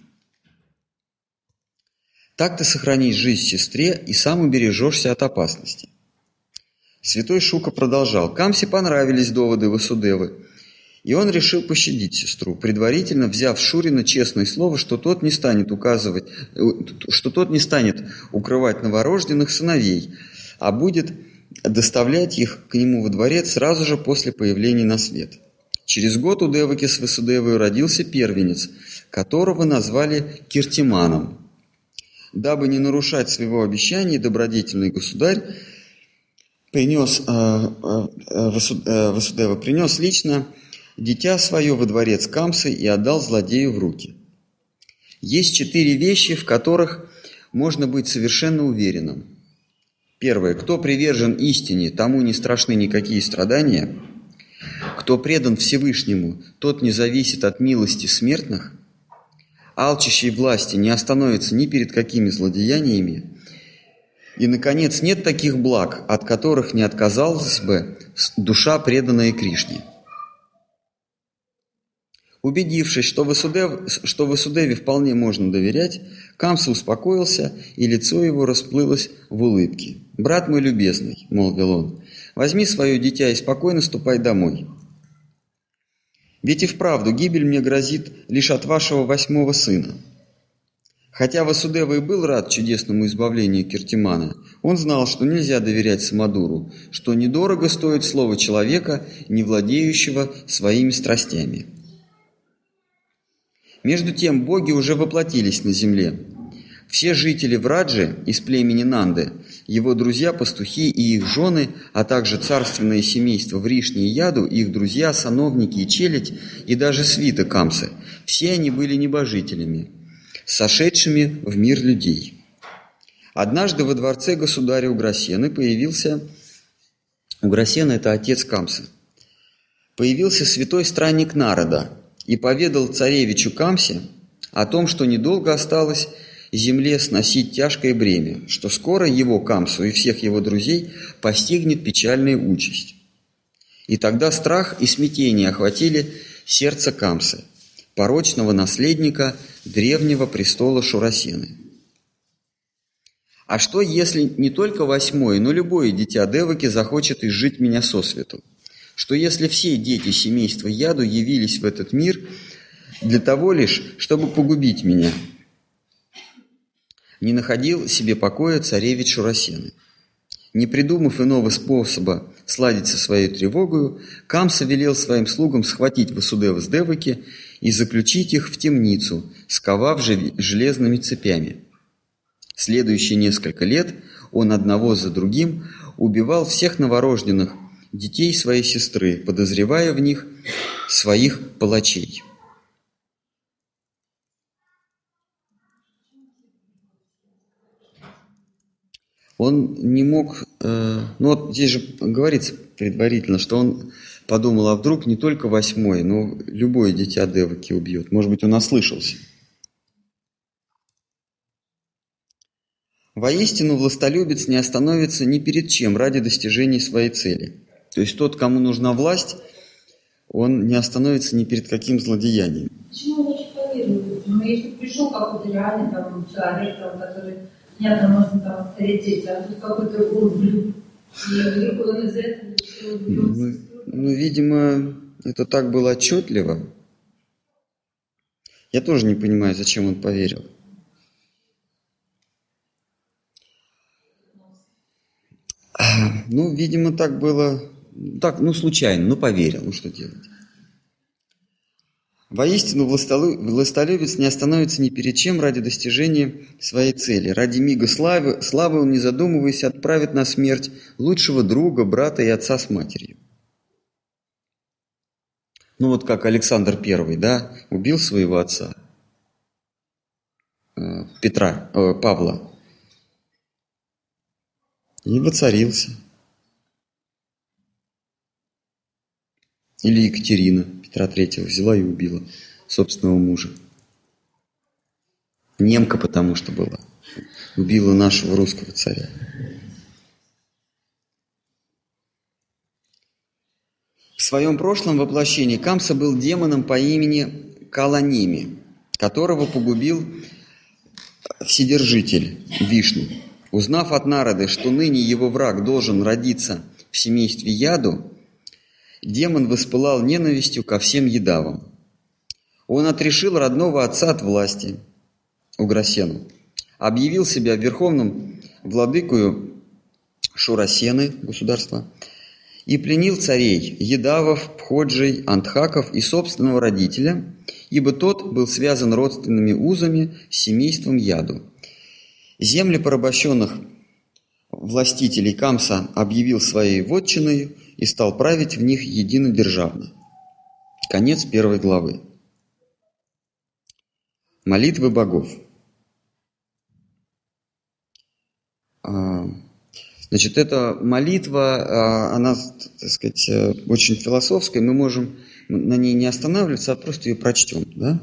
Так ты сохранишь жизнь сестре и сам убережешься от опасности». Святой Шука продолжал: Камсе понравились доводы Васудевы, и он решил пощадить сестру, предварительно взяв Шурина честное слово, что тот не станет указывать, что тот не станет укрывать новорожденных сыновей, а будет доставлять их к нему во дворец сразу же после появления на свет. Через год у Деваки с Васудевой родился первенец, которого назвали Киртиманом. Дабы не нарушать своего обещания, добродетельный государь принес, э, э, Васудева принес лично дитя свое во дворец Камсы и отдал злодею в руки. Есть четыре вещи, в которых можно быть совершенно уверенным. Первое. Кто привержен истине, тому не страшны никакие страдания. Кто предан Всевышнему, тот не зависит от милости смертных. Алчащий власти не остановится ни перед какими злодеяниями. И, наконец, нет таких благ, от которых не отказалась бы душа, преданная Кришне. Убедившись, что Васудев, что Васудеве вполне можно доверять, Камса успокоился, и лицо его расплылось в улыбке. «Брат мой любезный», — молвил он, — «возьми свое дитя и спокойно ступай домой. Ведь и вправду гибель мне грозит лишь от вашего восьмого сына». Хотя Васудева и был рад чудесному избавлению Киртимана, он знал, что нельзя доверять Самодуру, что недорого стоит слово человека, не владеющего своими страстями. Между тем боги уже воплотились на земле. Все жители Враджи из племени Нанды, его друзья-пастухи и их жены, а также царственное семейство Вришни и Яду, их друзья, сановники и челядь, и даже свита Камсы, все они были небожителями, сошедшими в мир людей. Однажды во дворце государя Уграсены появился... Уграсена – это отец Камсы. Появился святой странник Нарада и поведал царевичу Камсе о том, что недолго осталось земле сносить тяжкое бремя, что скоро его, Камсу, и всех его друзей постигнет печальная участь. И тогда страх и смятение охватили сердце Камсы, порочного наследника древнего престола Шурасены. А что, если не только восьмое, но любое дитя Деваки захочет изжить меня сосвету? Что, если все дети семейства Яду явились в этот мир для того лишь, чтобы погубить меня? Не находил себе покоя царевич Шурасены. Не придумав иного способа сладить со своей тревогою, Камса велел своим слугам схватить Васудева с Деваки и заключить их в темницу, сковав железными цепями. Следующие несколько лет он одного за другим убивал всех новорожденных детей своей сестры, подозревая в них своих палачей. Он не мог, э, ну вот здесь же говорится предварительно, что он подумал, а вдруг не только восьмое, но любое дитя Деваки убьет. Может быть, он ослышался. Воистину, властолюбец не остановится ни перед чем ради достижения своей цели. То есть тот, кому нужна власть, он не остановится ни перед каким злодеянием. Почему он очень планирует? Ну, если пришел какой-то реальный там, человек, там, который, понятно, можно там оставить, а тут какой-то урблюд, и вдруг он из этого все убьет. Ну, ну, видимо, это так было отчетливо. Я тоже не понимаю, зачем он поверил. Ну, видимо, так было, так, ну, случайно, ну, поверил, ну, что делать. Воистину, властолюбец не остановится ни перед чем ради достижения своей цели. Ради мига славы, славы он, не задумываясь, отправит на смерть лучшего друга, брата и отца с матерью. Ну вот как Александр Первый, да, убил своего отца, Петра, э, Павла, и воцарился. Или Екатерина Петра Третьего взяла и убила собственного мужа. Немка потому что была. Убила нашего русского царя. В своем прошлом воплощении Камса был демоном по имени Каланеми, которого погубил Вседержитель Вишну. Узнав от Нарады, что ныне его враг должен родиться в семействе Яду, демон воспылал ненавистью ко всем Ядавам. Он отрешил родного отца от власти, Уграсену, объявил себя верховным владыкою Шурасены, государства, и пленил царей Ядавов, Пходжей, Антхаков и собственного родителя, ибо тот был связан родственными узами с семейством Яду. Земли порабощенных властителей Камса объявил своей вотчиной и стал править в них единодержавно. Конец первой главы. Молитвы богов. Значит, эта молитва, она, так сказать, очень философская, мы можем на ней не останавливаться, а просто ее прочтем, да,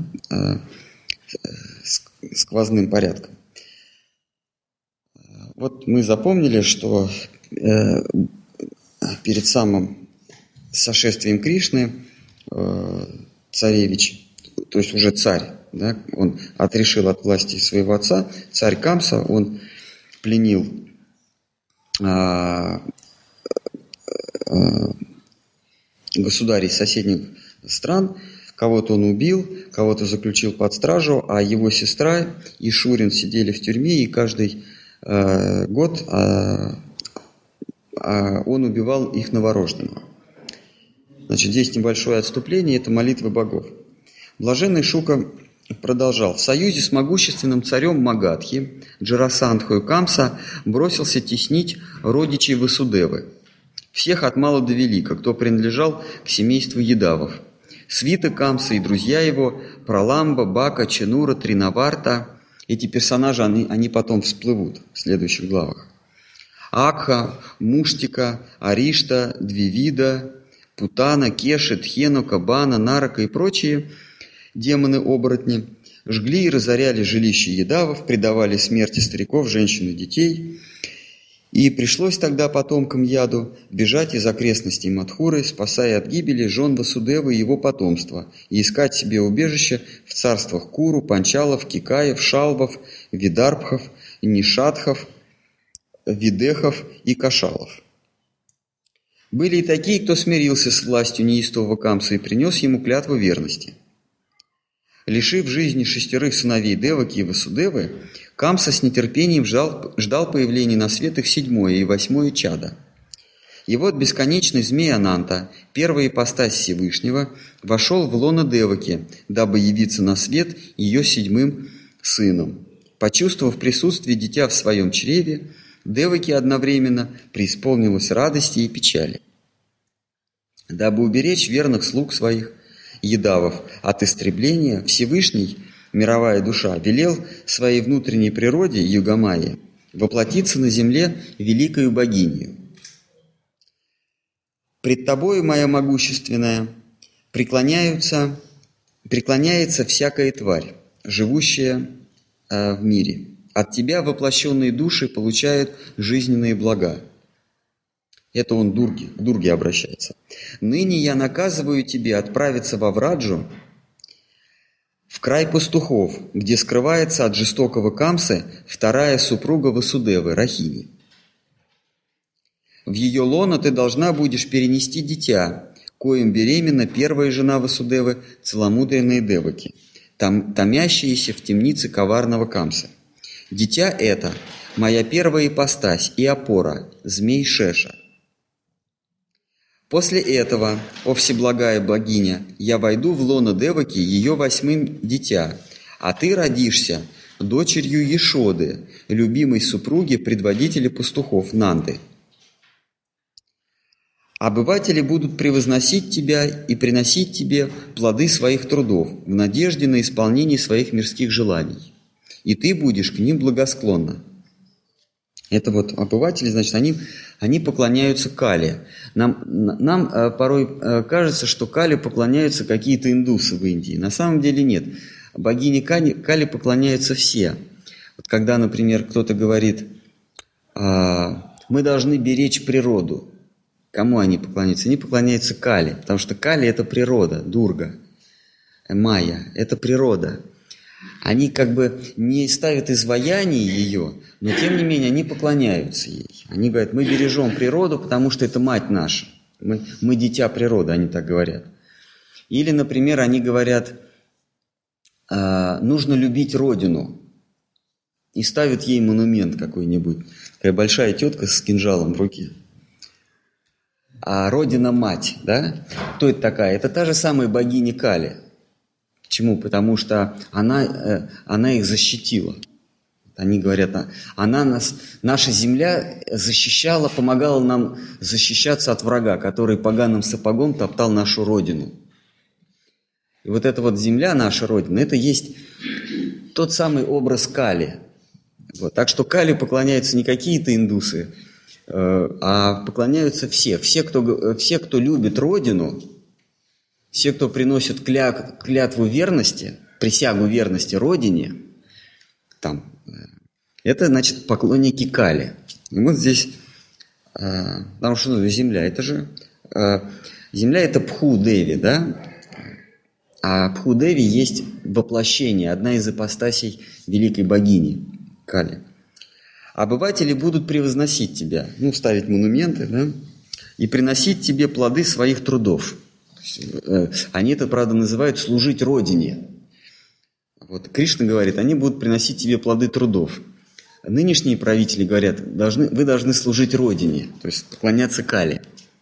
сквозным порядком. Вот мы запомнили, что перед самым сошествием Кришны царевич, то есть уже царь, да, он отрешил от власти своего отца, царь Камса, он пленил а, а, государей соседних стран, кого-то он убил, кого-то заключил под стражу, а его сестра и Шурин сидели в тюрьме, и каждый а, год а, а он убивал их новорожденного. Значит, здесь небольшое отступление, это молитвы богов. Блаженный Шука продолжал. В союзе с могущественным царем Магадхи, Джарасандхой Камса, бросился теснить родичей Васудевы. Всех от мала до велика, кто принадлежал к семейству Ядавов. Свита Камса и друзья его, Праламба, Бака, Ченура, Тринаварта. Эти персонажи, они, они потом всплывут в следующих главах. Акха, Муштика, Аришта, Двивида, Путана, Кеши, Тхену, Кабана, Нарака и прочие демоны-оборотни жгли и разоряли жилища Ядавов, предавали смерти стариков, женщин и детей. И пришлось тогда потомкам Яду бежать из окрестностей Мадхуры, спасая от гибели жен Васудевы и его потомства, и искать себе убежище в царствах Куру, Панчалов, Кикаев, Шалвов, Видарбхов, Нишадхов, Видехов и Кашалов. Были и такие, кто смирился с властью неистового Камса и принес ему клятву верности. Лишив жизни шестерых сыновей Деваки и Васудевы, Камса с нетерпением ждал, ждал появления на свет их седьмое и восьмое чада. И вот бесконечный змей Ананта, первая ипостась Всевышнего, вошел в лоно Деваки, дабы явиться на свет ее седьмым сыном. Почувствовав присутствие дитя в своем чреве, Деваки одновременно преисполнилась радости и печали. Дабы уберечь верных слуг своих, Ядавов, от истребления, Всевышний, мировая душа, велел своей внутренней природе, Югамайе, воплотиться на земле великою богинею. «Пред тобою, моя могущественная, преклоняются, преклоняется всякая тварь, живущая э, в мире. От тебя воплощенные души получают жизненные блага». Это он Дурге, к Дурге обращается. «Ныне я наказываю тебе отправиться во Враджу, в край пастухов, где скрывается от жестокого Камсы вторая супруга Васудевы, Рахини. В ее лоно ты должна будешь перенести дитя, коим беременна первая жена Васудевы, целомудренная Деваки, там, томящаяся в темнице коварного Камсы. Дитя это – моя первая ипостась и опора, змей Шеша. После этого, о всеблагая богиня, я войду в лоно Деваки, ее восьмым дитя, а ты родишься дочерью Ешоды, любимой супруги предводителя пастухов Нанды. Обыватели будут превозносить тебя и приносить тебе плоды своих трудов в надежде на исполнение своих мирских желаний, и ты будешь к ним благосклонна. Это вот обыватели, значит, они, они поклоняются Кали. Нам, нам э, порой э, кажется, что Кали поклоняются какие-то индусы в Индии. На самом деле нет. Богине Кали, Кали поклоняются все. Вот когда, например, кто-то говорит, э, мы должны беречь природу. Кому они поклоняются? Они поклоняются Кали, потому что Кали – это природа, Дурга, Майя – это природа. Они как бы не ставят изваяние ее, но тем не менее они поклоняются ей. Они говорят, мы бережем природу, потому что это мать наша. Мы, мы дитя природы, они так говорят. Или, например, они говорят, э, нужно любить родину. И ставят ей монумент какой-нибудь. Такая большая тетка с кинжалом в руке. А Родина-мать, да? Кто это такая? Это та же самая богиня Кали. Почему? Потому что она, она их защитила. Они говорят, она нас, наша земля защищала, помогала нам защищаться от врага, который поганым сапогом топтал нашу родину. И вот эта вот земля, наша родина, это есть тот самый образ Кали. Вот. Так что Кали поклоняются не какие-то индусы, а поклоняются все. Все, кто, все, кто любит родину, все, кто приносит кля, клятву верности, присягу верности родине, там, это, значит, поклонники Кали. И вот здесь, потому что ну, земля, это же, земля это Пху-Деви, да? А Пху-Деви есть воплощение, одна из ипостасей великой богини Кали. Обыватели будут превозносить тебя, ну, ставить монументы, да, и приносить тебе плоды своих трудов. Они это, правда, называют служить Родине. Вот Кришна говорит, они будут приносить тебе плоды трудов. Нынешние правители говорят, должны, вы должны служить Родине, то есть поклоняться Кали.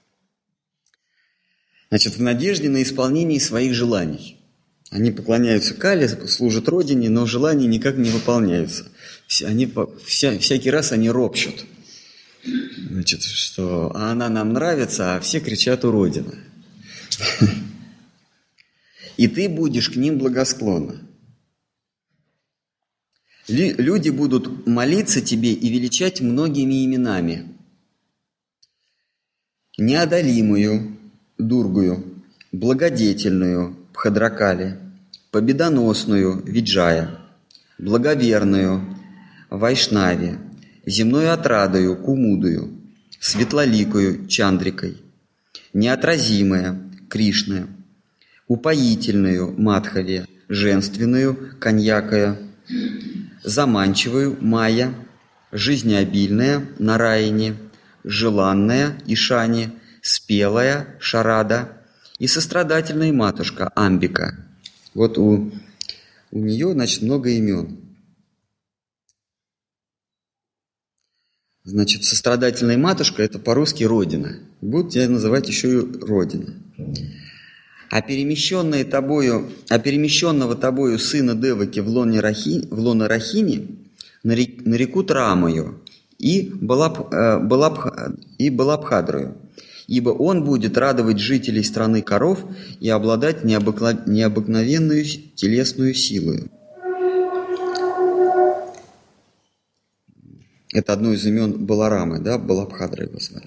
Значит, в надежде на исполнение своих желаний. Они поклоняются Кали, служат Родине, но желания никак не выполняются. Они, вся, всякий раз они ропщут. Значит, что а она нам нравится, а все кричат уродина. И ты будешь к ним благосклонна. Люди будут молиться тебе и величать многими именами. Неодолимую Дургую, благодетельную Бхадракали, победоносную Виджая, благоверную Вайшнави, земной отрадою Кумудою, светлоликою Чандрикой, неотразимая Кришна, упоительную Мадхаве, женственную Каньякая, заманчивую Майя, жизнеобильная Нараяни, желанная Ишани, спелая Шарада и сострадательная матушка Амбика. Вот у, у нее, значит, много имен. Значит, сострадательная матушка – это по-русски родина. Будут тебя называть еще и родина. А, перемещенная тобою, а перемещенного тобою сына Деваки в лоне Рахи, в лоне Рахини нарекут Рамою и Балаб, э, Балаб, и Балабхадрою, ибо он будет радовать жителей страны коров и обладать необыкновенную, необыкновенную телесную силою. Это одно из имен Баларамы, да, Балабхадры его звали.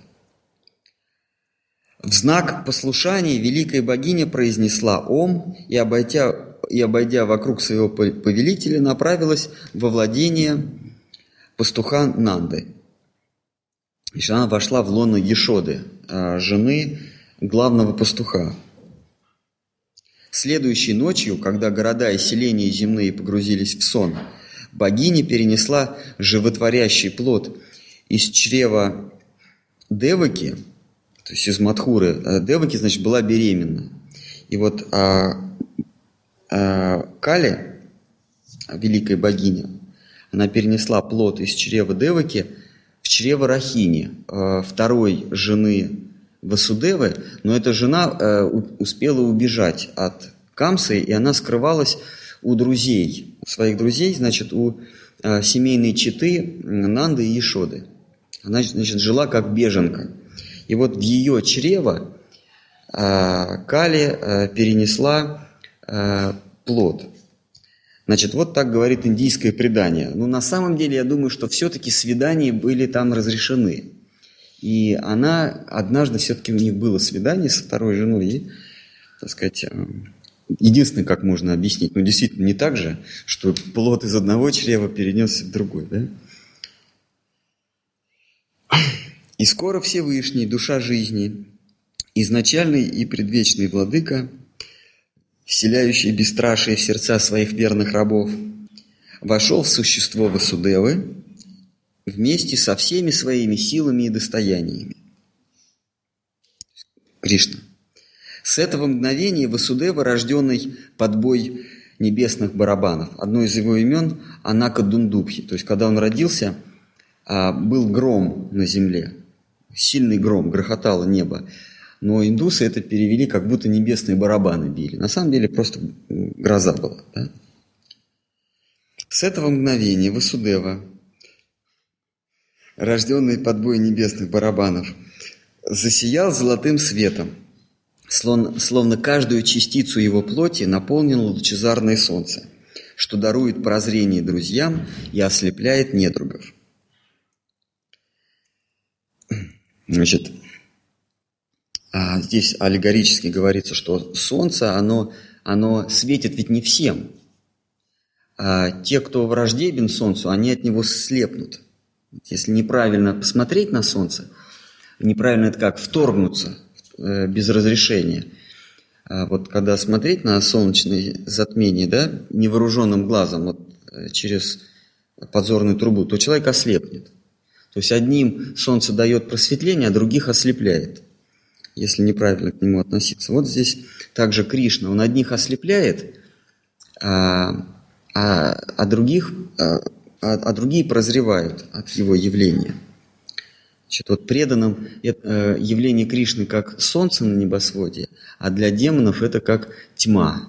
В знак послушания великая богиня произнесла Ом и, обойдя, и, обойдя вокруг своего повелителя, направилась во владение пастуха Нанды. И она вошла в лоно Ешоды, жены главного пастуха. Следующей ночью, когда города и селения земные погрузились в сон, богиня перенесла животворящий плод из чрева Деваки, то есть из Мадхуры. Деваки, значит, была беременна. И вот а, а, Кали, великая богиня, она перенесла плод из чрева Деваки в чрево Рахини, а, второй жены Васудевы, но эта жена э, успела убежать от Камсы, и она скрывалась у друзей, у своих друзей, значит, у э, семейной четы Нанды и Ешоды. Она, значит, жила как беженка. И вот в ее чрево э, Кали э, перенесла э, плод. Значит, вот так говорит индийское предание. Но на самом деле, я думаю, что все-таки свидания были там разрешены. И она, однажды все-таки у них было свидание со второй женой, и, так сказать, единственное, как можно объяснить, ну, действительно, не так же, что плод из одного чрева перенесся в другой, да? И скоро Всевышний, душа жизни, изначальный и предвечный владыка, вселяющий бесстрашие в сердца своих верных рабов, вошел в существо Васудевы вместе со всеми своими силами и достояниями. Кришна. С этого мгновения Васудева, рожденный под бой небесных барабанов, одно из его имен – Анака Дундубхи. То есть, когда он родился, был гром на земле, сильный гром, грохотало небо. Но индусы это перевели, как будто небесные барабаны били. На самом деле просто гроза была. Да? С этого мгновения Васудева, рожденный под бой небесных барабанов, засиял золотым светом, словно, словно каждую частицу его плоти наполнило лучезарное солнце, что дарует прозрение друзьям и ослепляет недругов. Значит, здесь аллегорически говорится, что солнце, оно, оно светит ведь не всем. А те, кто враждебен солнцу, они от него слепнут. Если неправильно посмотреть на солнце, неправильно это как вторгнуться э, без разрешения. А вот когда смотреть на солнечное затмение, да, невооруженным глазом вот, э, через подзорную трубу, то человек ослепнет. То есть одним солнце дает просветление, а других ослепляет, если неправильно к нему относиться. Вот здесь также Кришна, он одних ослепляет, а, а, а других... А, А, а другие прозревают от его явления. Значит, вот преданным это, э, явление Кришны как солнце на небосводе, а для демонов это как тьма.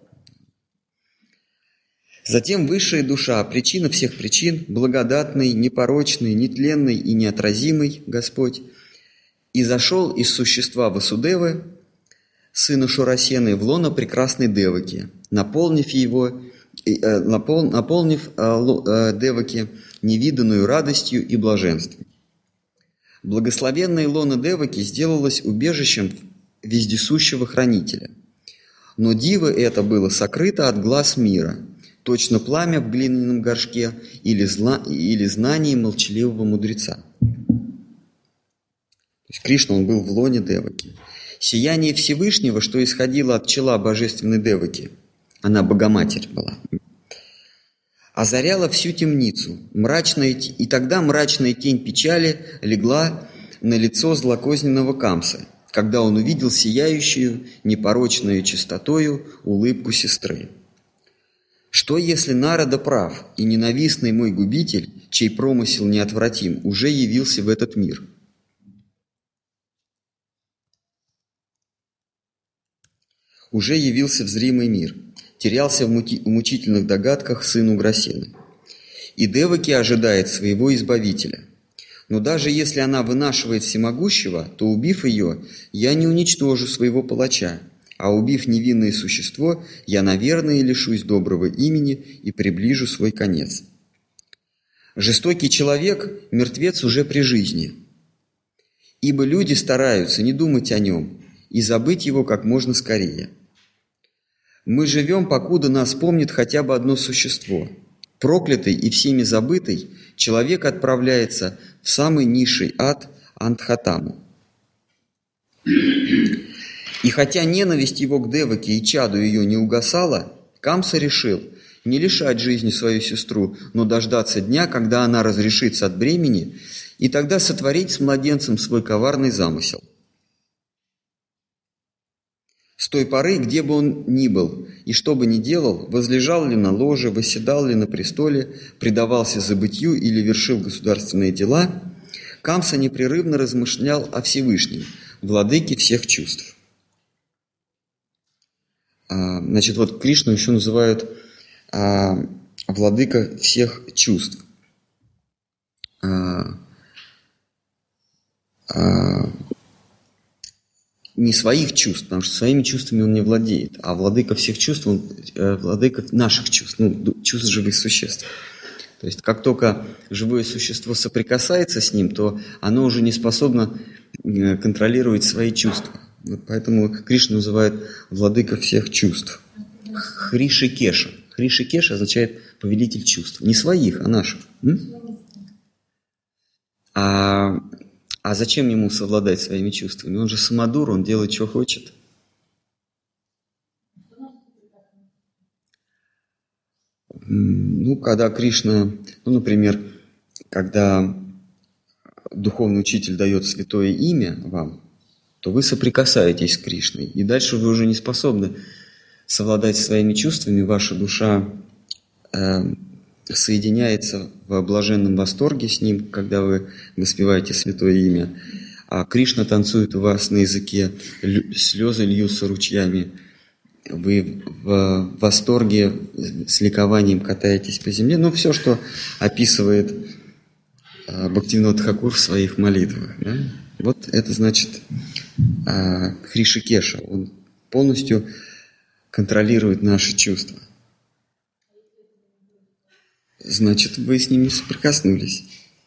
Затем высшая душа, причина всех причин, благодатный, непорочный, нетленный и неотразимый Господь, и зашел из существа Васудевы, сына Шурасены, в лоно прекрасной Деваки, наполнив его наполнив Деваки невиданную радостью и блаженством. Благословенная лона Деваки сделалась убежищем вездесущего хранителя. Но диво это было сокрыто от глаз мира, точно пламя в глиняном горшке или, зла, или знание молчаливого мудреца. То есть Кришна, он был в лоне Деваки. Сияние Всевышнего, что исходило от чела божественной Деваки, она Богоматерь была, озаряла всю темницу, мрачная, и тогда мрачная тень печали легла на лицо злокозненного Камсы, когда он увидел сияющую, непорочную чистотою улыбку сестры. Что, если Нарада прав, и ненавистный мой губитель, чей промысел неотвратим, уже явился в этот мир? Уже явился в зримый мир. Терялся в мучительных догадках сын Уграсены. И Деваки ожидает своего избавителя. Но даже если она вынашивает всемогущего, то, убив ее, я не уничтожу своего палача, а убив невинное существо, я, наверное, лишусь доброго имени и приближу свой конец. Жестокий человек – мертвец уже при жизни, ибо люди стараются не думать о нем и забыть его как можно скорее. Мы живем, покуда нас помнит хотя бы одно существо. Проклятый и всеми забытый, человек отправляется в самый низший ад Антхатаму. И хотя ненависть его к Деваке и чаду ее не угасала, Камса решил не лишать жизни свою сестру, но дождаться дня, когда она разрешится от бремени, и тогда сотворить с младенцем свой коварный замысел. С той поры, где бы он ни был и что бы ни делал, возлежал ли на ложе, восседал ли на престоле, предавался забытью или вершил государственные дела, Камса непрерывно размышлял о Всевышнем, владыки всех чувств. Значит, вот Кришну еще называют владыка всех чувств. Не своих чувств, потому что своими чувствами он не владеет, а владыка всех чувств, он владыка наших чувств, ну, чувств живых существ. То есть, как только живое существо соприкасается с ним, то оно уже не способно контролировать свои чувства. Вот поэтому Кришна называет владыка всех чувств. Хришикеша. Хришикеша означает повелитель чувств. Не своих, а наших. А, а зачем ему совладать своими чувствами? Он же самодур, он делает, что хочет. Ну, когда Кришна, ну, например, когда духовный учитель дает святое имя вам, то вы соприкасаетесь с Кришной, и дальше вы уже не способны совладать своими чувствами, ваша душа э, соединяется в блаженном восторге с Ним, когда вы воспеваете святое имя, а Кришна танцует у вас на языке, слезы льются ручьями, вы в восторге, с ликованием катаетесь по земле. Ну, все, что описывает Бхактивинода Тхакур в своих молитвах. Да? Вот это значит Хришикеша. Он полностью контролирует наши чувства. Значит, вы с ними соприкоснулись.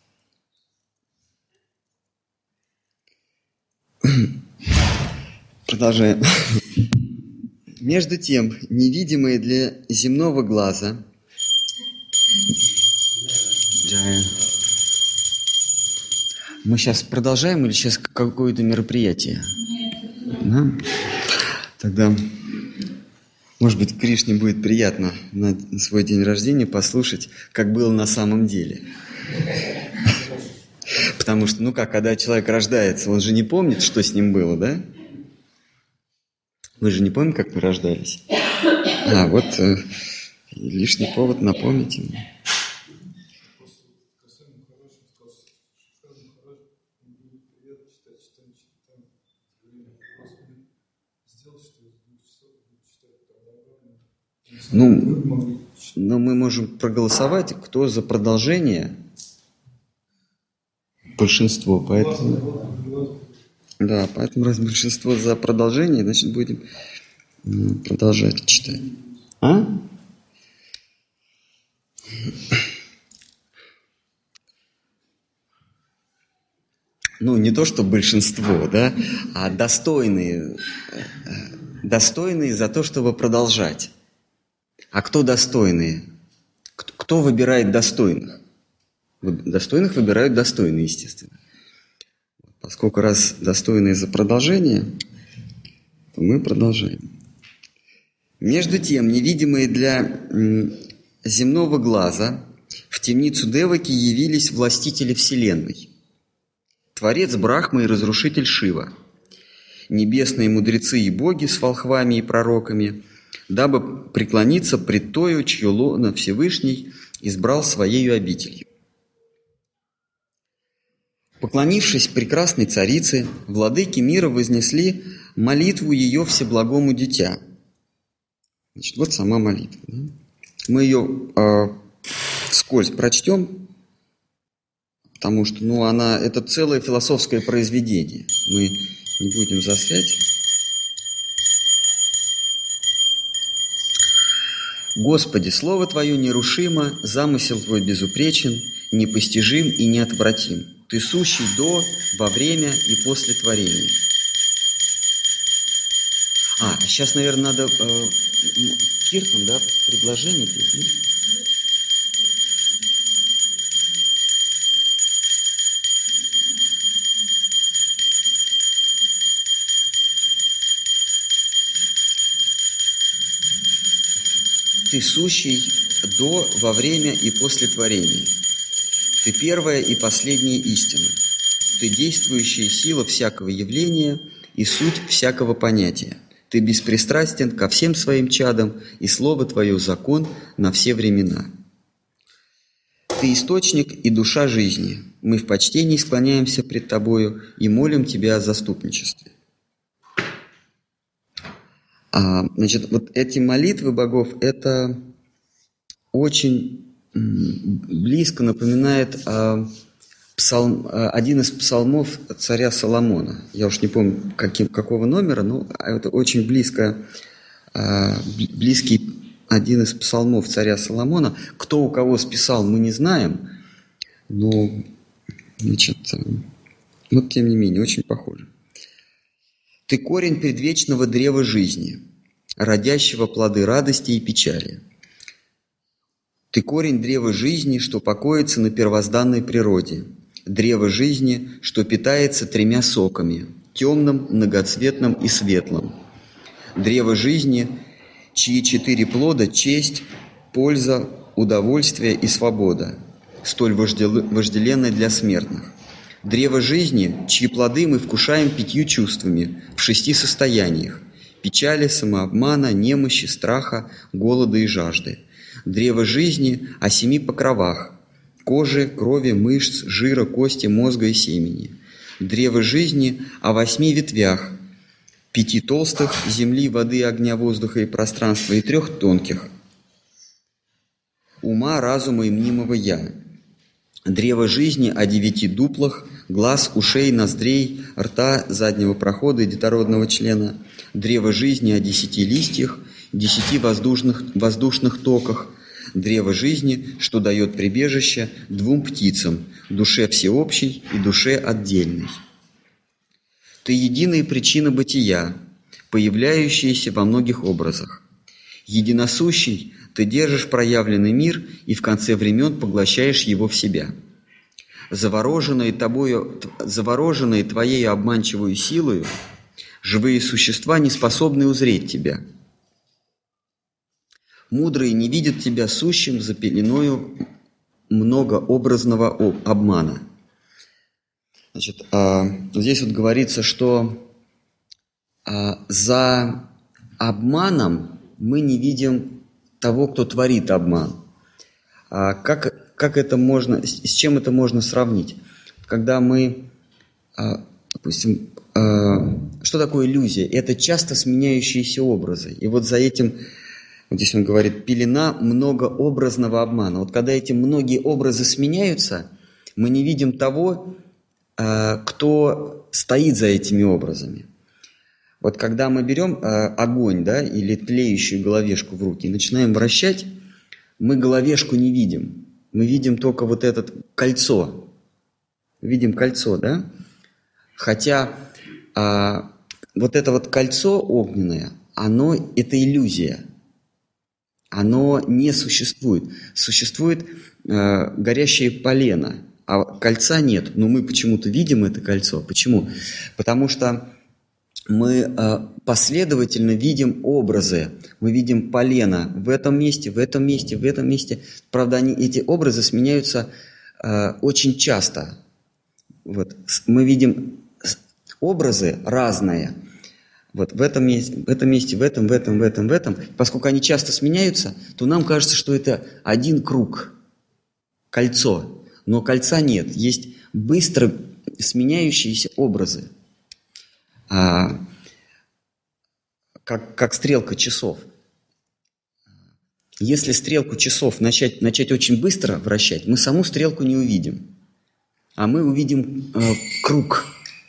Продолжаем. Между тем, невидимые для земного глаза мы сейчас продолжаем или сейчас какое-то мероприятие? Да? Тогда, может быть, Кришне будет приятно на свой день рождения послушать, как было на самом деле. Потому что, ну как, когда человек рождается, он же не помнит, что с ним было, да? Вы же не помните, как вы рождались? А, вот э, лишний повод напомнить ему. Ну, но мы можем проголосовать, кто за продолжение. Большинство, поэтому... Да, поэтому раз большинство за продолжение, значит, будем продолжать читать. А? Ну, не то, что большинство, да, а достойные, достойные за то, чтобы продолжать. А кто достойные? Кто выбирает достойных? Достойных выбирают достойные, естественно. Поскольку раз достойные за продолжение, то мы продолжаем. Между тем, невидимые для земного глаза в темницу Деваки явились властители Вселенной. Творец Брахма и разрушитель Шива, небесные мудрецы и боги с волхвами и пророками, дабы преклониться пред Тою, чье лоно Всевышний избрал своею обителью. Поклонившись прекрасной царице, владыки мира вознесли молитву ее всеблагому дитя. Значит, вот сама молитва. Да? Мы ее э, вскользь прочтем, потому что ну, она, это целое философское произведение. Мы не будем застрять. Господи, Слово Твое нерушимо, замысел Твой безупречен, непостижим и неотвратим. Ты сущий до, во время и после творения. А, сейчас, наверное, надо э, Киртан, да, предложение петь, Ты сущий до, во время и после творения. Ты первая и последняя истина. Ты действующая сила всякого явления и суть всякого понятия. Ты беспристрастен ко всем своим чадам, и слово Твое закон на все времена. Ты источник и душа жизни. Мы в почтении склоняемся пред Тобою и молим Тебя о заступничестве. А, значит, вот эти молитвы богов, это очень близко напоминает а, псалм, а, один из псалмов царя Соломона. Я уж не помню, каким, какого номера, но это очень близко, а, близкий один из псалмов царя Соломона. Кто у кого списал, мы не знаем, но, значит, вот тем не менее, очень похоже. Ты корень предвечного древа жизни, родящего плоды радости и печали. Ты корень древа жизни, что покоится на первозданной природе, древо жизни, что питается тремя соками – темным, многоцветным и светлым. Древо жизни, чьи четыре плода – честь, польза, удовольствие и свобода, столь вожделенной для смертных. Древо жизни, чьи плоды мы вкушаем пятью чувствами в шести состояниях – печали, самообмана, немощи, страха, голода и жажды. Древо жизни о семи покровах – кожи, крови, мышц, жира, кости, мозга и семени. Древо жизни о восьми ветвях – пяти толстых – земли, воды, огня, воздуха и пространства, и трех тонких – ума, разума и мнимого «я». Древо жизни о девяти дуплах, глаз, ушей, ноздрей, рта, заднего прохода и детородного члена. Древо жизни о десяти листьях, десяти воздушных, воздушных токах. Древо жизни, что дает прибежище двум птицам, душе всеобщей и душе отдельной. Ты единая причина бытия, появляющаяся во многих образах. Единосущий, ты держишь проявленный мир и в конце времен поглощаешь его в себя. Завороженные тобою, завороженные твоей обманчивой силою, живые существа не способны узреть тебя. Мудрые не видят тебя сущим за пеленою многообразного обмана. Значит, здесь вот говорится, что за обманом мы не видим того, кто творит обман. Как, как это можно, с чем это можно сравнить? Когда мы, допустим, что такое иллюзия? Это часто сменяющиеся образы. И вот за этим, вот здесь он говорит, пелена многообразного обмана. Вот когда эти многие образы сменяются, мы не видим того, кто стоит за этими образами. Вот когда мы берем огонь, да, или тлеющую головешку в руки и начинаем вращать, мы головешку не видим. Мы видим только вот это кольцо. Видим кольцо, да? Хотя а, вот это вот кольцо огненное, оно – это иллюзия. Оно не существует. Существует а, горящее полено, а кольца нет. Но мы почему-то видим это кольцо. Почему? Потому что мы последовательно видим образы, мы видим полено в этом месте, в этом месте, в этом месте. Правда, они, эти образы сменяются э, очень часто. Вот. Мы видим образы разные. Вот в этом месте, в этом месте, в этом, в этом, в этом, в этом. Поскольку они часто сменяются, то нам кажется, что это один круг, кольцо. Но кольца нет, есть быстро сменяющиеся образы. А, как, как стрелка часов. Если стрелку часов начать, начать очень быстро вращать, мы саму стрелку не увидим, а мы увидим э, круг.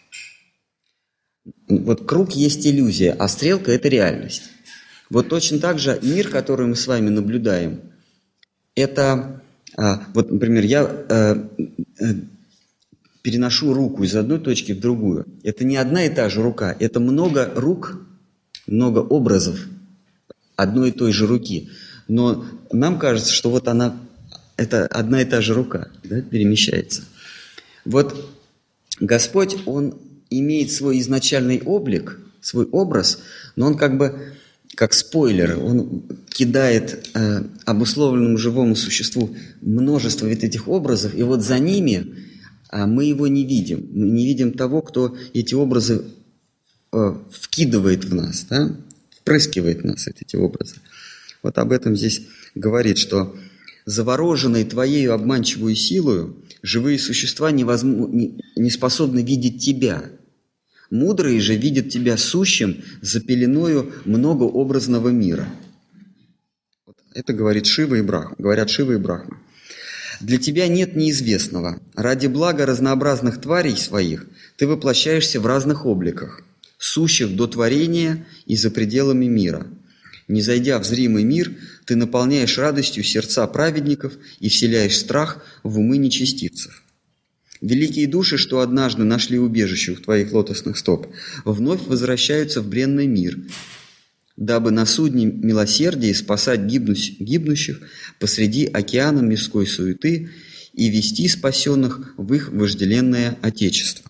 Вот круг есть иллюзия, а стрелка – это реальность. Вот точно так же мир, который мы с вами наблюдаем, это, э, вот, например, я э, э, переношу руку из одной точки в другую. Это не одна и та же рука, это много рук, много образов одной и той же руки. Но нам кажется, что вот она, это одна и та же рука, да, перемещается. Вот Господь, Он имеет свой изначальный облик, свой образ, но Он как бы, как спойлер, Он кидает э, обусловленному живому существу множество вот этих образов, и вот за ними а мы его не видим. Мы не видим того, кто эти образы э, вкидывает в нас, да? Впрыскивает в нас эти образы. Вот об этом здесь говорит, что Завороженные твоею обманчивую силою, живые существа невозможно, не, не способны видеть тебя. Мудрые же видят тебя сущим за пеленою многообразного мира. Вот это говорит Шива и Брахма, говорят Шива и Брахма. Для тебя нет неизвестного. Ради блага разнообразных тварей своих ты воплощаешься в разных обликах, сущих до творения и за пределами мира. Не зайдя в зримый мир, ты наполняешь радостью сердца праведников и вселяешь страх в умы нечестивцев. Великие души, что однажды нашли убежище у твоих лотосных стоп, вновь возвращаются в бренный мир, дабы на судне милосердия спасать гибнущих посреди океана мирской суеты и вести спасенных в их вожделенное Отечество.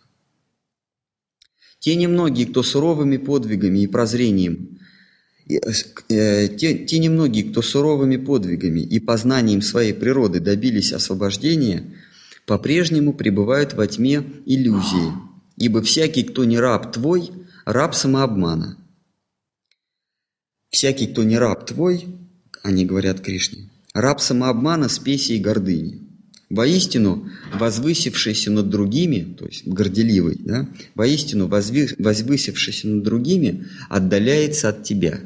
Те немногие, кто суровыми подвигами и прозрением, те, те немногие, кто суровыми подвигами и познанием своей природы добились освобождения, по-прежнему пребывают во тьме иллюзии, ибо всякий, кто не раб твой, раб самообмана. Всякий, кто не раб твой, они говорят Кришне, раб самообмана, спеси и гордыни. Воистину, возвысившийся над другими, то есть горделивый, да, воистину, возвысившийся над другими, отдаляется от тебя.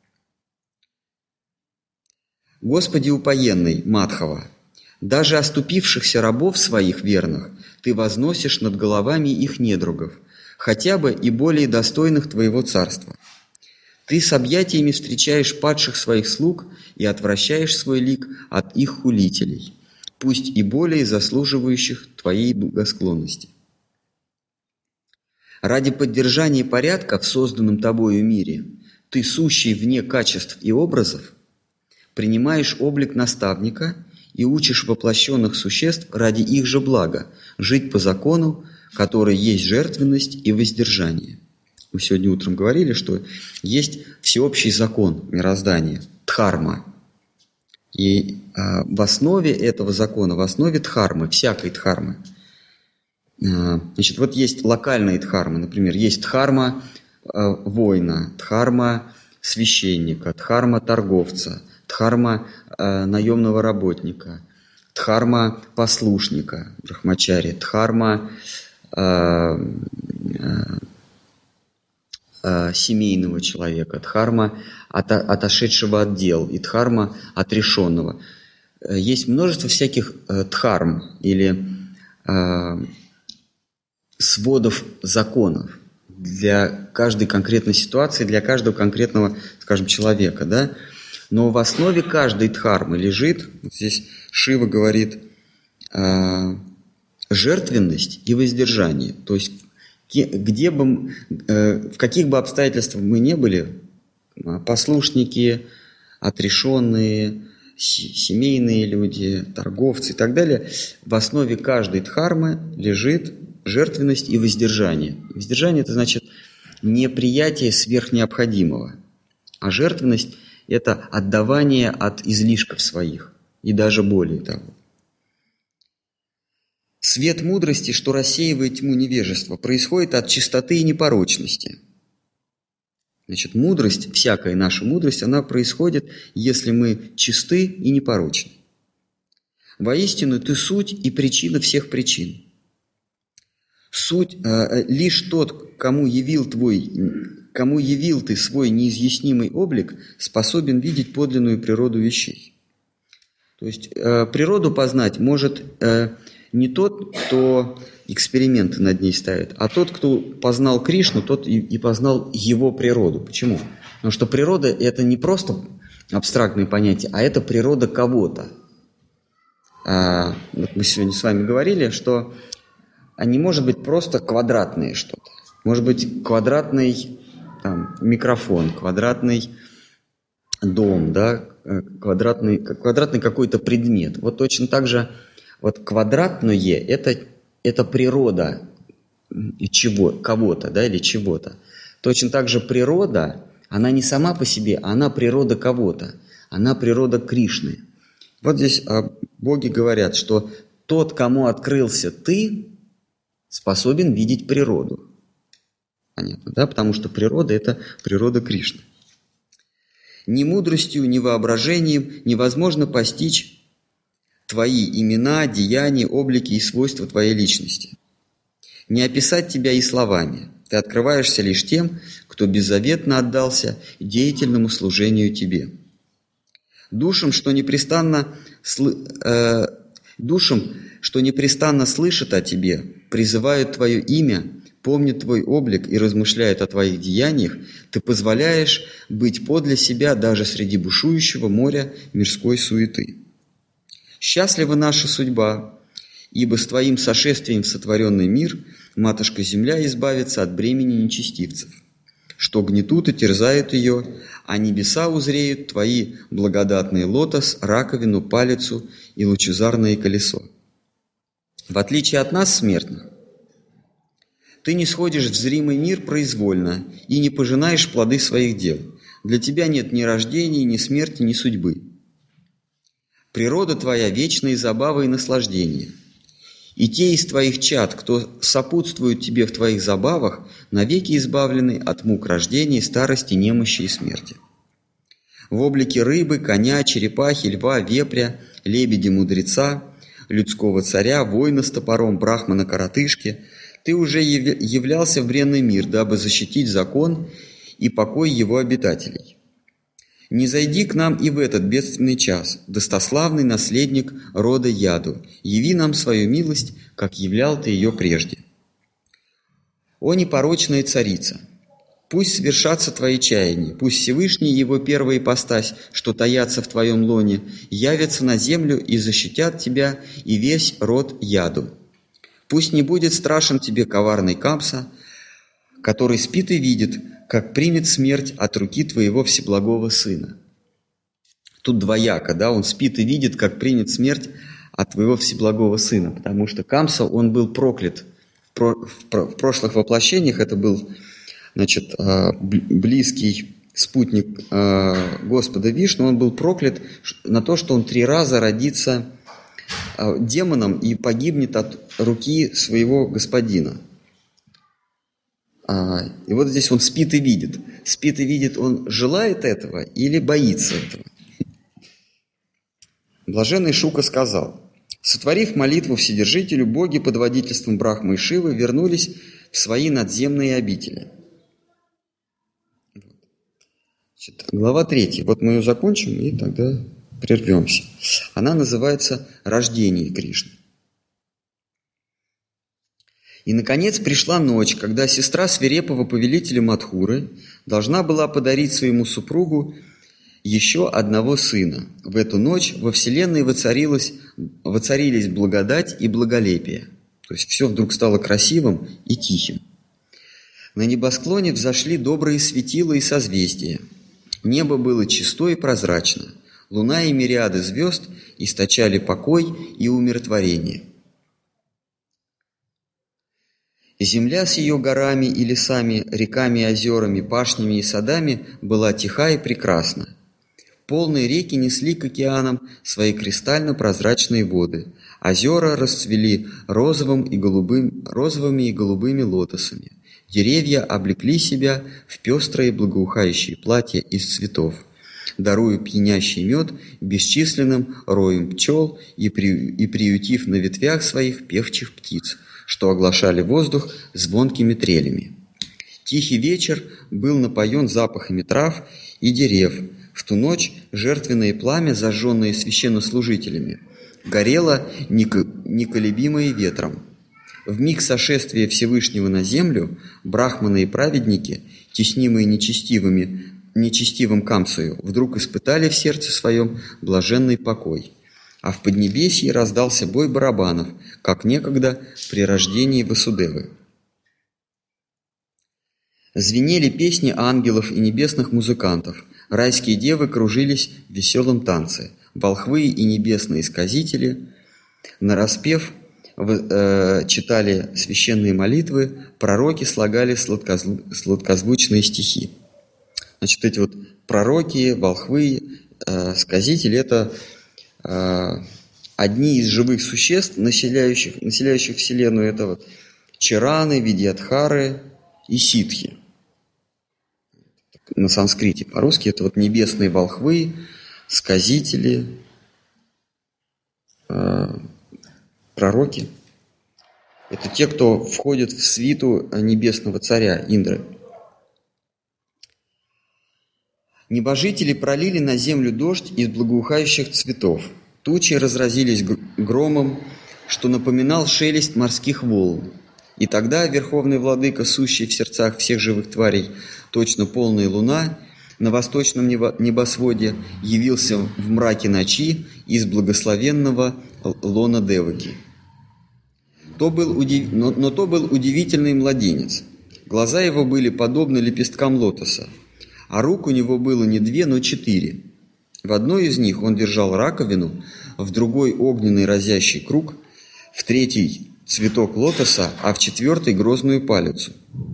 Господи упоенный, Мадхава, даже оступившихся рабов своих верных ты возносишь над головами их недругов, хотя бы и более достойных твоего царства. Ты с объятиями встречаешь падших своих слуг и отвращаешь свой лик от их хулителей, пусть и более заслуживающих твоей благосклонности. Ради поддержания порядка в созданном тобою мире ты, сущий вне качеств и образов, принимаешь облик наставника и учишь воплощенных существ ради их же блага жить по закону, который есть жертвенность и воздержание. Мы сегодня утром говорили, что есть всеобщий закон мироздания – дхарма. И а, в основе этого закона, в основе дхармы, всякой дхармы, а, значит, вот есть локальные дхармы, например, есть дхарма а, воина, дхарма священника, дхарма торговца, дхарма а, наемного работника, дхарма послушника, брахмачари, дхарма а, а, семейного человека, дхарма отошедшего от дел и дхарма отрешенного. Есть множество всяких дхарм или э, сводов законов для каждой конкретной ситуации, для каждого конкретного, скажем, человека, да? Но в основе каждой дхармы лежит, вот здесь Шива говорит, э, жертвенность и воздержание, то есть где бы, в каких бы обстоятельствах мы не были, послушники, отрешенные, семейные люди, торговцы и так далее, в основе каждой дхармы лежит жертвенность и воздержание. Воздержание – это значит неприятие сверхнеобходимого, а жертвенность – это отдавание от излишков своих и даже более того. Свет мудрости, что рассеивает тьму невежества, происходит от чистоты и непорочности. Значит, мудрость, всякая наша мудрость, она происходит, если мы чисты и непорочны. Воистину, ты суть и причина всех причин. Суть, э, лишь тот, кому явил, твой, кому явил ты свой неизъяснимый облик, способен видеть подлинную природу вещей. То есть, э, природу познать может... Э, не тот, кто эксперименты над ней ставит, а тот, кто познал Кришну, тот и, и познал его природу. Почему? Потому что природа – это не просто абстрактное понятие, а это природа кого-то. А, вот мы сегодня с вами говорили, что не может быть просто квадратное что-то. Может быть квадратный там, микрофон, квадратный дом, да, квадратный, квадратный какой-то предмет. Вот точно так же вот квадратное – это, это природа чего, кого-то, да, или чего-то. Точно так же природа, она не сама по себе, а она природа кого-то. Она природа Кришны. Вот здесь а, боги говорят, что тот, кому открылся ты, способен видеть природу. Понятно, да? Потому что природа – это природа Кришны. Ни мудростью, ни воображением невозможно постичь твои имена, деяния, облики и свойства твоей личности. Не описать тебя и словами. Ты открываешься лишь тем, кто беззаветно отдался деятельному служению тебе. Душам, что непрестанно, сл... э, душам, что непрестанно слышат о тебе, призывают твое имя, помнят твой облик и размышляют о твоих деяниях, ты позволяешь быть подле себя даже среди бушующего моря мирской суеты. Счастлива наша судьба, ибо с твоим сошествием в сотворенный мир Матушка-Земля избавится от бремени нечестивцев, что гнетут и терзают ее, а небеса узреют твои благодатный лотос, раковину, палицу и лучезарное колесо. В отличие от нас, смертных, ты не сходишь в зримый мир произвольно и не пожинаешь плоды своих дел. Для тебя нет ни рождения, ни смерти, ни судьбы. Природа твоя – вечные забавы и наслаждения. И те из твоих чад, кто сопутствует тебе в твоих забавах, навеки избавлены от мук рождения, старости, немощи и смерти. В облике рыбы, коня, черепахи, льва, вепря, лебедя-мудреца, людского царя, воина с топором, брахмана-коротышки – ты уже являлся в бренный мир, дабы защитить закон и покой его обитателей. Не зайди к нам и в этот бедственный час, достославный наследник рода Яду, яви нам свою милость, как являл ты ее прежде. О непорочная царица! Пусть свершатся твои чаяния, пусть Всевышний его первая ипостась, что таятся в твоем лоне, явятся на землю и защитят тебя и весь род Яду. Пусть не будет страшен тебе коварный Камса, который спит и видит, как примет смерть от руки твоего всеблагого сына. Тут двояко, да, он спит и видит, как примет смерть от твоего всеблагого сына, потому что Камса, он был проклят в, про, в, про, в прошлых воплощениях, это был, значит, близкий спутник Господа Вишну, он был проклят на то, что он три раза родится демоном и погибнет от руки своего господина. И вот здесь он спит и видит. Спит и видит, он желает этого или боится этого? Блаженный Шука сказал: сотворив молитву Вседержителю, боги под водительством Брахмы и Шивы вернулись в свои надземные обители. Значит, глава третья. Вот мы ее закончим и тогда прервемся. Она называется «Рождение Кришны». И, наконец, пришла ночь, когда сестра свирепого повелителя Мадхуры должна была подарить своему супругу еще одного сына. В эту ночь во вселенной воцарилось, воцарились благодать и благолепие. То есть все вдруг стало красивым и тихим. На небосклоне взошли добрые светила и созвездия. Небо было чисто и прозрачно. Луна и мириады звезд источали покой и умиротворение. Земля с ее горами и лесами, реками и озерами, пашнями и садами была тиха и прекрасна. Полные реки несли к океанам свои кристально-прозрачные воды. Озера расцвели розовым и голубым, розовыми и голубыми лотосами. Деревья облекли себя в пестрые благоухающие платья из цветов, даруя пьянящий мед бесчисленным роем пчел и, при, и приютив на ветвях своих певчих птиц, что оглашали воздух звонкими трелями. Тихий вечер был напоен запахами трав и дерев. В ту ночь жертвенное пламя, зажженное священнослужителями, горело неколебимое ветром. В миг сошествия Всевышнего на землю брахманы и праведники, теснимые нечестивыми, нечестивым Камсою, вдруг испытали в сердце своем блаженный покой. А в Поднебесье раздался бой барабанов, как некогда при рождении Васудевы. Звенели песни ангелов и небесных музыкантов, райские девы кружились в веселом танце, волхвы и небесные сказители нараспев э, читали священные молитвы, пророки слагали сладкозв... сладкозвучные стихи. Значит, эти вот пророки, волхвы, э, сказители – это одни из живых существ, населяющих, населяющих Вселенную, это вот чараны, видьядхары и ситхи. На санскрите, по-русски это вот небесные волхвы, сказители, э, пророки. Это те, кто входит в свиту небесного царя Индры. Небожители пролили на землю дождь из благоухающих цветов. Тучи разразились громом, что напоминал шелест морских волн. И тогда верховный владыка, сущий в сердцах всех живых тварей, точно полная луна, на восточном небосводе явился в мраке ночи из благословенного лона Деваки. То был удив... но, но то был удивительный младенец. Глаза его были подобны лепесткам лотоса, а рук у него было не две, но четыре. В одной из них он держал раковину, в другой огненный разящий круг, в третий цветок лотоса, а в четвертой грозную палицу.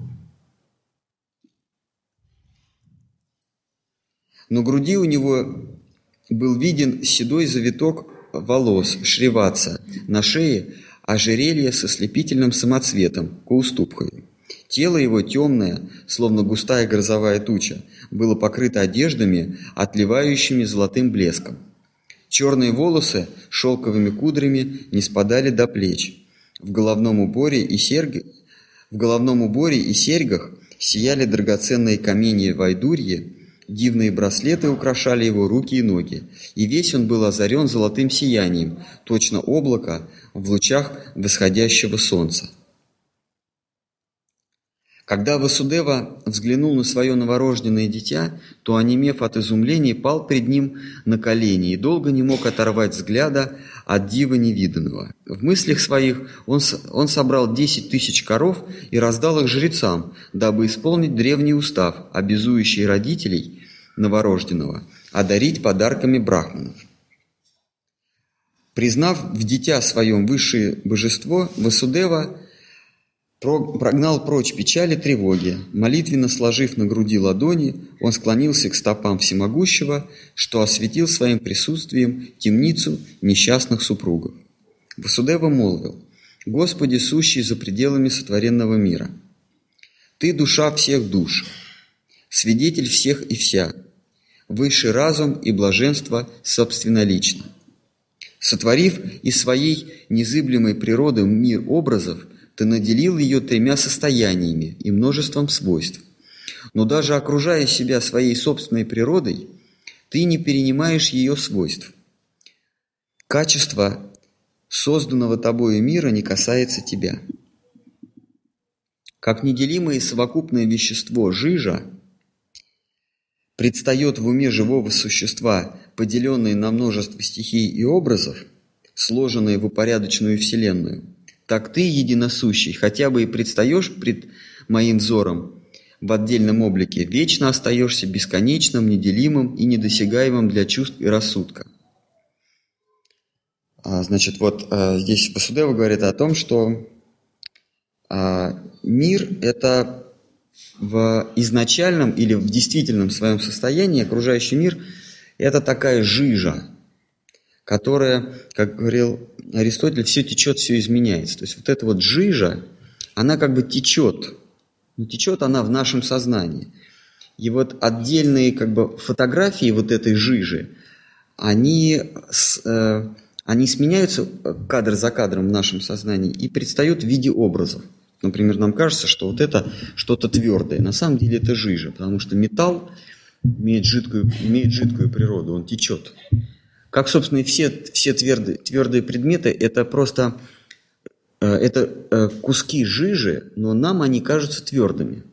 На груди у него был виден седой завиток волос Шриватса, на шее ожерелье со слепительным самоцветом, Каустубхою. Тело его темное, словно густая грозовая туча, было покрыто одеждами, отливающими золотым блеском. Черные волосы шелковыми кудрями не спадали до плеч. В головном уборе и серьге, в головном уборе и серьгах сияли драгоценные каменья вайдурьи, дивные браслеты украшали его руки и ноги, и весь он был озарен золотым сиянием, точно облако в лучах восходящего солнца. Когда Васудева взглянул на свое новорожденное дитя, то, онемев от изумления, пал пред ним на колени и долго не мог оторвать взгляда от дива невиданного. В мыслях своих он, он собрал десять тысяч коров и раздал их жрецам, дабы исполнить древний устав, обязующий родителей новорожденного одарить подарками брахманов. Признав в дитя своем высшее божество, Васудева прогнал прочь печали, тревоги. Молитвенно сложив на груди ладони, он склонился к стопам всемогущего, что осветил своим присутствием темницу несчастных супругов. Васудева молвил: «Господи, сущий за пределами сотворенного мира, Ты душа всех душ, свидетель всех и вся, высший разум и блаженство собственнолично. Сотворив из своей незыблемой природы мир образов, Ты наделил ее тремя состояниями и множеством свойств. Но даже окружая себя своей собственной природой, Ты не перенимаешь ее свойств. Качество созданного Тобою мира не касается Тебя. Как неделимое совокупное вещество жижа предстает в уме живого существа, поделенное на множество стихий и образов, сложенное в упорядоченную вселенную, так Ты, единосущий, хотя бы и предстаешь пред моим взором в отдельном облике, вечно остаешься бесконечным, неделимым и недосягаемым для чувств и рассудка». А, значит, вот а, здесь Васудева говорит о том, что а, мир – это в изначальном или в действительном своем состоянии, окружающий мир – это такая жижа, которая, как говорил Аристотель, все течет, все изменяется. То есть вот эта вот жижа, она как бы течет, но течет она в нашем сознании. И вот отдельные как бы фотографии вот этой жижи, они, э, они сменяются кадр за кадром в нашем сознании и предстают в виде образов. Например, нам кажется, что вот это что-то твердое. На самом деле это жижа, потому что металл имеет жидкую, имеет жидкую природу, он течет. Как, собственно, и все, все твердые, твердые предметы, это просто э, это, э, куски жижи, но нам они кажутся твердыми.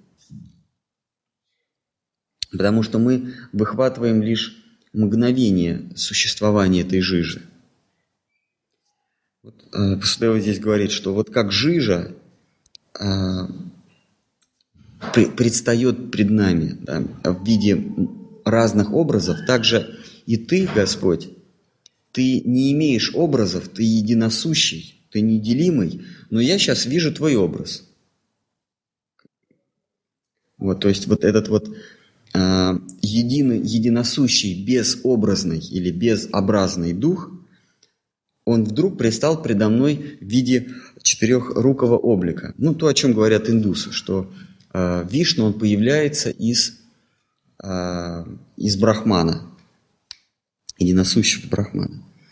Потому что мы выхватываем лишь мгновение существования этой жижи. Вот, э, Васудева здесь говорит, что вот как жижа э, при, предстает пред нами, да, в виде разных образов, так же и Ты, Господь, Ты не имеешь образов, Ты единосущий, Ты неделимый, но я сейчас вижу Твой образ. Вот, то есть вот этот вот э, единый, единосущий, безобразный или безобразный дух, он вдруг предстал предо мной в виде четырехрукого облика. Ну, то, о чем говорят индусы, что э, Вишну, он появляется из, э, из Брахмана, единосущего Брахмана.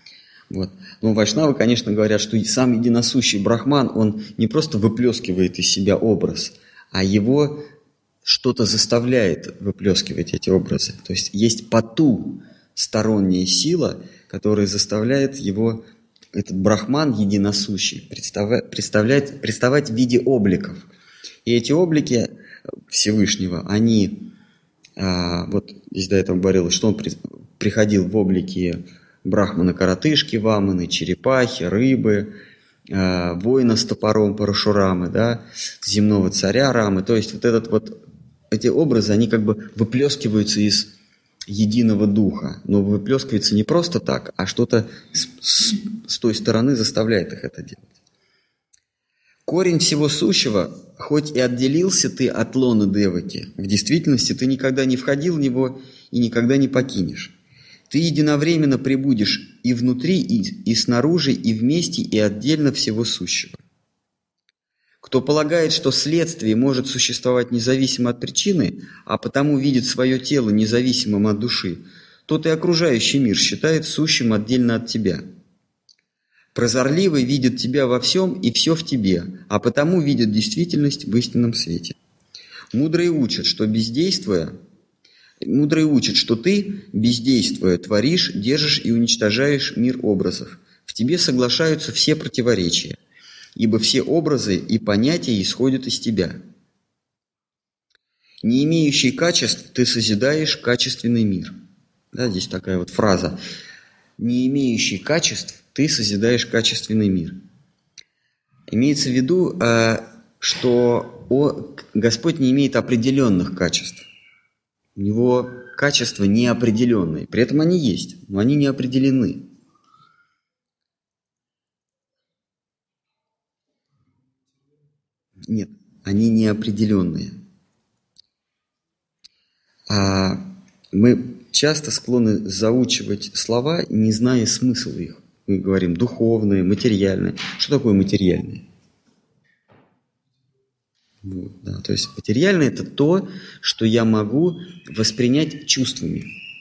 Вот. Но вайшнавы, конечно, говорят, что сам единосущий Брахман, он не просто выплескивает из себя образ, а его что-то заставляет выплескивать эти образы. То есть есть потусторонняя сила, которая заставляет его, этот Брахман единосущий, представлять, представлять, представать в виде обликов. И эти облики Всевышнего, они, а, вот здесь до этого говорилось, что он при, приходил в облике брахмана-коротышки, ваманы, черепахи, рыбы, э, воина с топором Парашурамы, да, земного царя Рамы. То есть вот, этот вот эти образы, они как бы выплескиваются из единого духа. Но выплескиваются не просто так, а что-то с, с, с той стороны заставляет их это делать. Корень всего сущего, хоть и отделился ты от лона Деваки, в действительности ты никогда не входил в него и никогда не покинешь. Ты единовременно пребудешь и внутри, и, и снаружи, и вместе, и отдельно всего сущего. Кто полагает, что следствие может существовать независимо от причины, а потому видит свое тело независимым от души, тот и окружающий мир считает сущим отдельно от тебя. Прозорливый видит тебя во всем и все в тебе, а потому видит действительность в истинном свете. Мудрые учат, что бездействуя, Мудрые учат, что ты, бездействуя, творишь, держишь и уничтожаешь мир образов. В тебе соглашаются все противоречия, ибо все образы и понятия исходят из тебя. Не имеющий качеств, ты созидаешь качественный мир. Да, здесь такая вот фраза. Не имеющий качеств, ты созидаешь качественный мир. Имеется в виду, что Господь не имеет определенных качеств. У него качества неопределенные. При этом они есть, но они не определены. Нет, они неопределенные. А мы часто склонны заучивать слова, не зная смысла их. Мы говорим духовное, материальное. Что такое материальное? Вот, да. То есть материальное – это то, что я могу воспринять чувствами.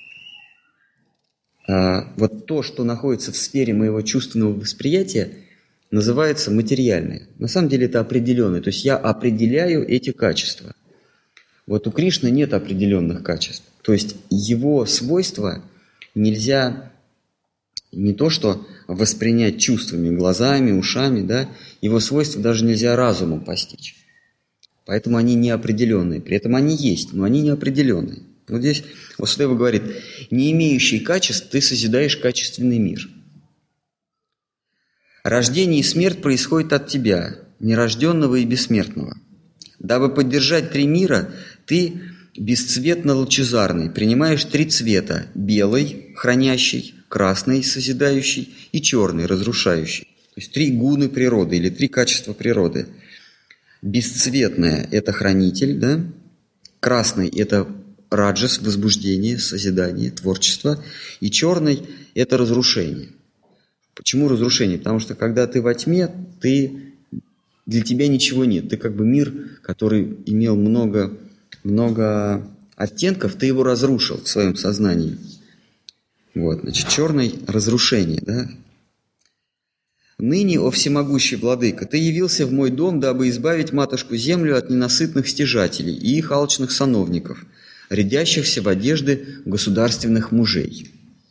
А вот то, что находится в сфере моего чувственного восприятия, называется материальное. На самом деле это определенное. То есть я определяю эти качества. Вот у Кришны нет определенных качеств. То есть его свойства нельзя не то что воспринять чувствами, глазами, ушами, да, его свойства даже нельзя разумом постичь. Поэтому они неопределенные. При этом они есть, но они неопределенные. Вот здесь Васудева говорит, не имеющий качеств, ты созидаешь качественный мир. Рождение и смерть происходят от тебя, нерожденного и бессмертного. Дабы поддержать три мира, ты бесцветно-лучезарный, принимаешь три цвета – белый, хранящий, красный, созидающий и черный, разрушающий. То есть три гуны природы или три качества природы. Бесцветное – это хранитель, да? Красный – это раджас, возбуждение, созидание, творчество. И черный – это разрушение. Почему разрушение? Потому что когда ты во тьме, ты, для тебя ничего нет. Ты как бы мир, который имел много, много оттенков, ты его разрушил в своем сознании. Вот, значит, черный – разрушение, да? «Ныне, о всемогущий владыка, ты явился в мой дом, дабы избавить матушку-землю от ненасытных стяжателей и их алчных сановников, рядящихся в одежды государственных мужей».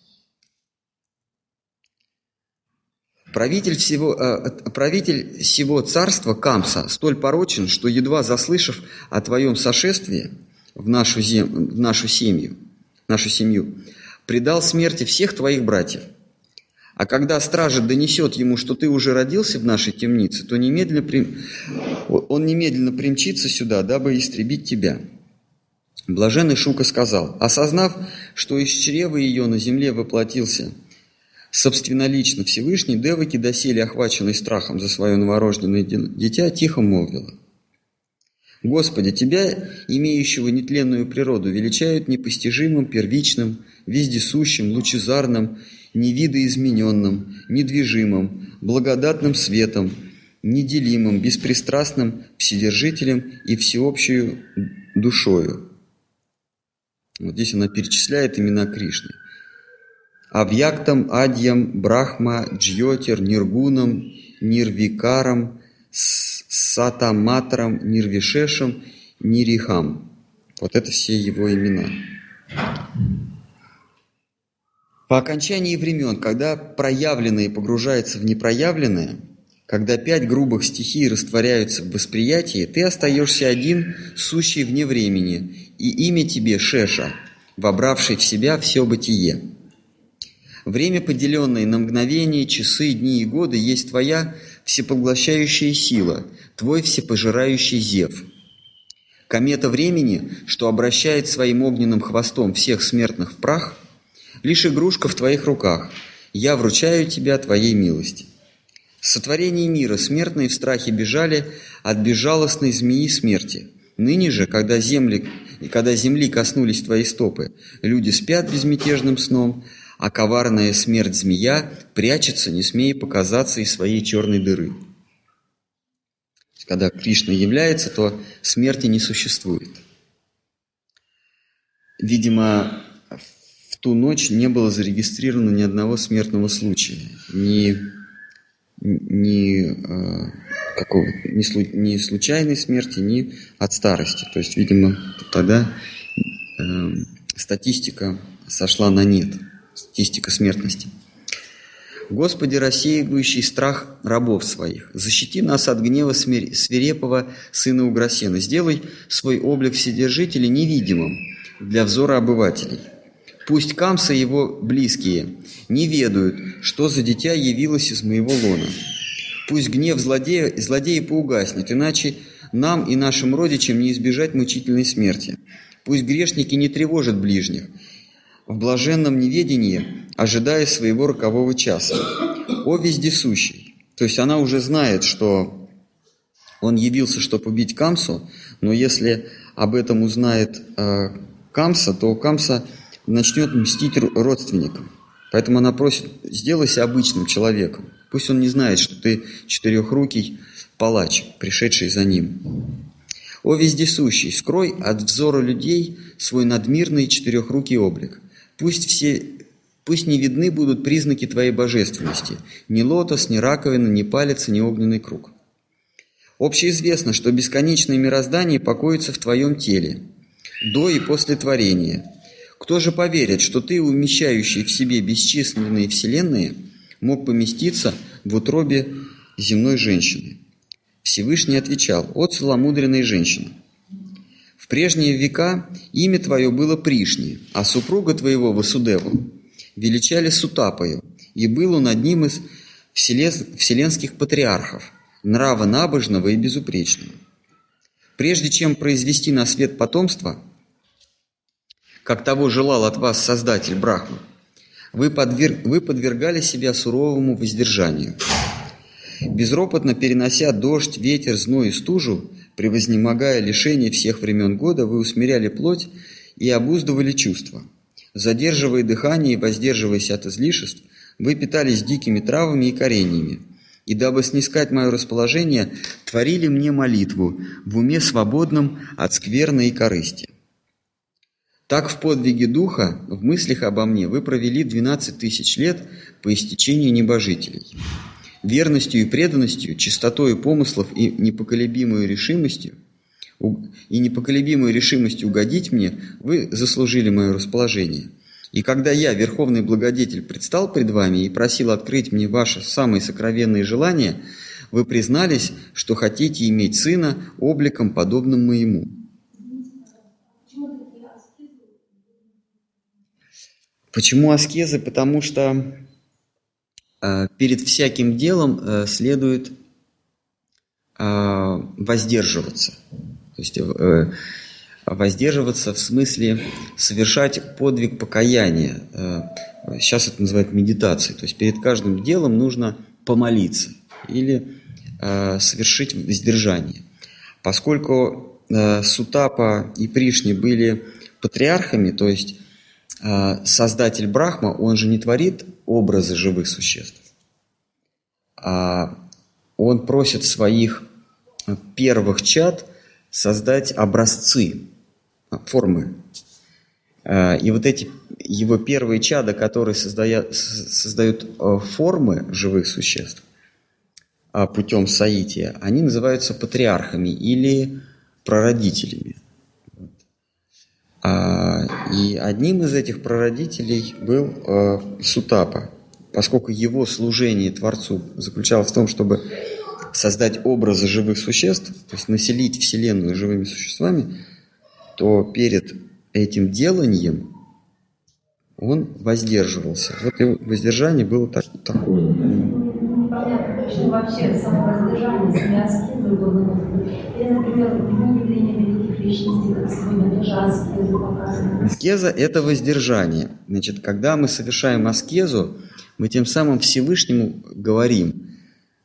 Правитель всего, э, правитель всего царства Камса столь порочен, что, едва заслышав о твоем сошествии в нашу, зем, в нашу семью, нашу семью, предал смерти всех твоих братьев. А когда стража донесет ему, что ты уже родился в нашей темнице, то немедленно при... он немедленно примчится сюда, дабы истребить тебя. Блаженный Шука сказал, осознав, что из чрева ее на земле воплотился собственнолично Всевышний, Деваки, доселе охваченный страхом за свое новорожденное дитя, тихо молвила. Господи, Тебя, имеющего нетленную природу, величают непостижимым, первичным, вездесущим, лучезарным, невидоизмененным, недвижимым, благодатным светом, неделимым, беспристрастным, вседержителем и всеобщую душою. Вот здесь она перечисляет имена Кришны. Авьяктам, Адьям, Брахма, Джьотир, Ниргунам, Нирвикарам, Сатаматрам, Нирвишешам, Нирихам. Вот это все его имена. По окончании времен, когда проявленное погружается в непроявленное, когда пять грубых стихий растворяются в восприятии, ты остаешься один, сущий вне времени, и имя тебе Шеша, вобравший в себя все бытие. Время, поделенное на мгновения, часы, дни и годы, есть твоя всепоглощающая сила, твой всепожирающий зев. Комета времени, что обращает своим огненным хвостом всех смертных в прах, лишь игрушка в твоих руках. Я вручаю тебя твоей милости. С сотворения мира смертные в страхе бежали от безжалостной змеи смерти. Ныне же, когда земли, когда земли коснулись твои стопы, люди спят безмятежным сном, а коварная смерть-змея прячется, не смея показаться из своей черной дыры. Когда Кришна является, то смерти не существует. Видимо, в ту ночь не было зарегистрировано ни одного смертного случая, ни, ни, э, какого, ни, слу, ни случайной смерти, ни от старости. То есть, видимо, тогда э, статистика сошла на нет, статистика смертности. Господи, рассеивающий страх рабов своих, защити нас от гнева свирепого сына Уграсена. Сделай свой облик Вседержителя невидимым для взора обывателей. Пусть Камса и его близкие не ведают, что за дитя явилось из моего лона. Пусть гнев злодея, злодея поугаснет, иначе нам и нашим родичам не избежать мучительной смерти. Пусть грешники не тревожат ближних в блаженном неведении, ожидая своего рокового часа. О вездесущий! То есть она уже знает, что он явился, чтобы убить Камсу, но если об этом узнает э, Камса, то Камса начнет мстить родственникам. Поэтому она просит: сделайся обычным человеком. Пусть он не знает, что ты четырехрукий палач, пришедший за ним. О вездесущий! Скрой от взора людей свой надмирный четырехрукий облик. Пусть все, пусть не видны будут признаки твоей божественности, ни лотос, ни раковина, ни палец, ни огненный круг. Общеизвестно, что бесконечное мироздание покоится в твоем теле, до и после творения. Кто же поверит, что ты, умещающий в себе бесчисленные вселенные, мог поместиться в утробе земной женщины? Всевышний отвечал: «О целомудренная женщина! В прежние века имя твое было Пришни, а супруга твоего Васудеву величали Сутапою, и был он одним из вселенских патриархов, нрава набожного и безупречного. Прежде чем произвести на свет потомство, как того желал от вас Создатель Брахма, вы, подверг, вы подвергали себя суровому воздержанию. Безропотно перенося дождь, ветер, зной и стужу, превознемогая лишение всех времен года, вы усмиряли плоть и обуздывали чувства. Задерживая дыхание и воздерживаясь от излишеств, вы питались дикими травами и кореньями, и дабы снискать мое расположение, творили мне молитву в уме свободном от скверны и корысти. Так в подвиге духа, в мыслях обо мне, вы провели двенадцать тысяч лет по истечении небожителей. Верностью и преданностью, чистотою помыслов и непоколебимой решимостью, и непоколебимой решимостью угодить мне, вы заслужили мое расположение. И когда я, Верховный Благодетель, предстал пред вами и просил открыть мне ваши самые сокровенные желания, вы признались, что хотите иметь сына обликом, подобным моему». Почему аскезы? Потому что э, перед всяким делом э, следует э, воздерживаться. То есть э, воздерживаться в смысле совершать подвиг покаяния. Э, сейчас это называют медитацией. То есть перед каждым делом нужно помолиться или э, совершить воздержание. Поскольку э, Сутапа и Пришни были патриархами, то есть Создатель Брахма, он же не творит образы живых существ, а он просит своих первых чад создать образцы, формы. И вот эти, его первые чада, которые создают, создают формы живых существ путем соития, они называются патриархами или прародителями. И одним из этих прародителей был Сутапа, поскольку его служение Творцу заключалось в том, чтобы создать образы живых существ, то есть населить Вселенную живыми существами, то перед этим деланием он воздерживался. Вот его воздержание было так, такое. Непонятно, почему вообще само воздержание, если аскеза было. Или, например, дни явления великих личностей, как сегодня тоже аскезу показывают. Аскеза – это воздержание. Значит, когда мы совершаем аскезу, мы тем самым Всевышнему говорим,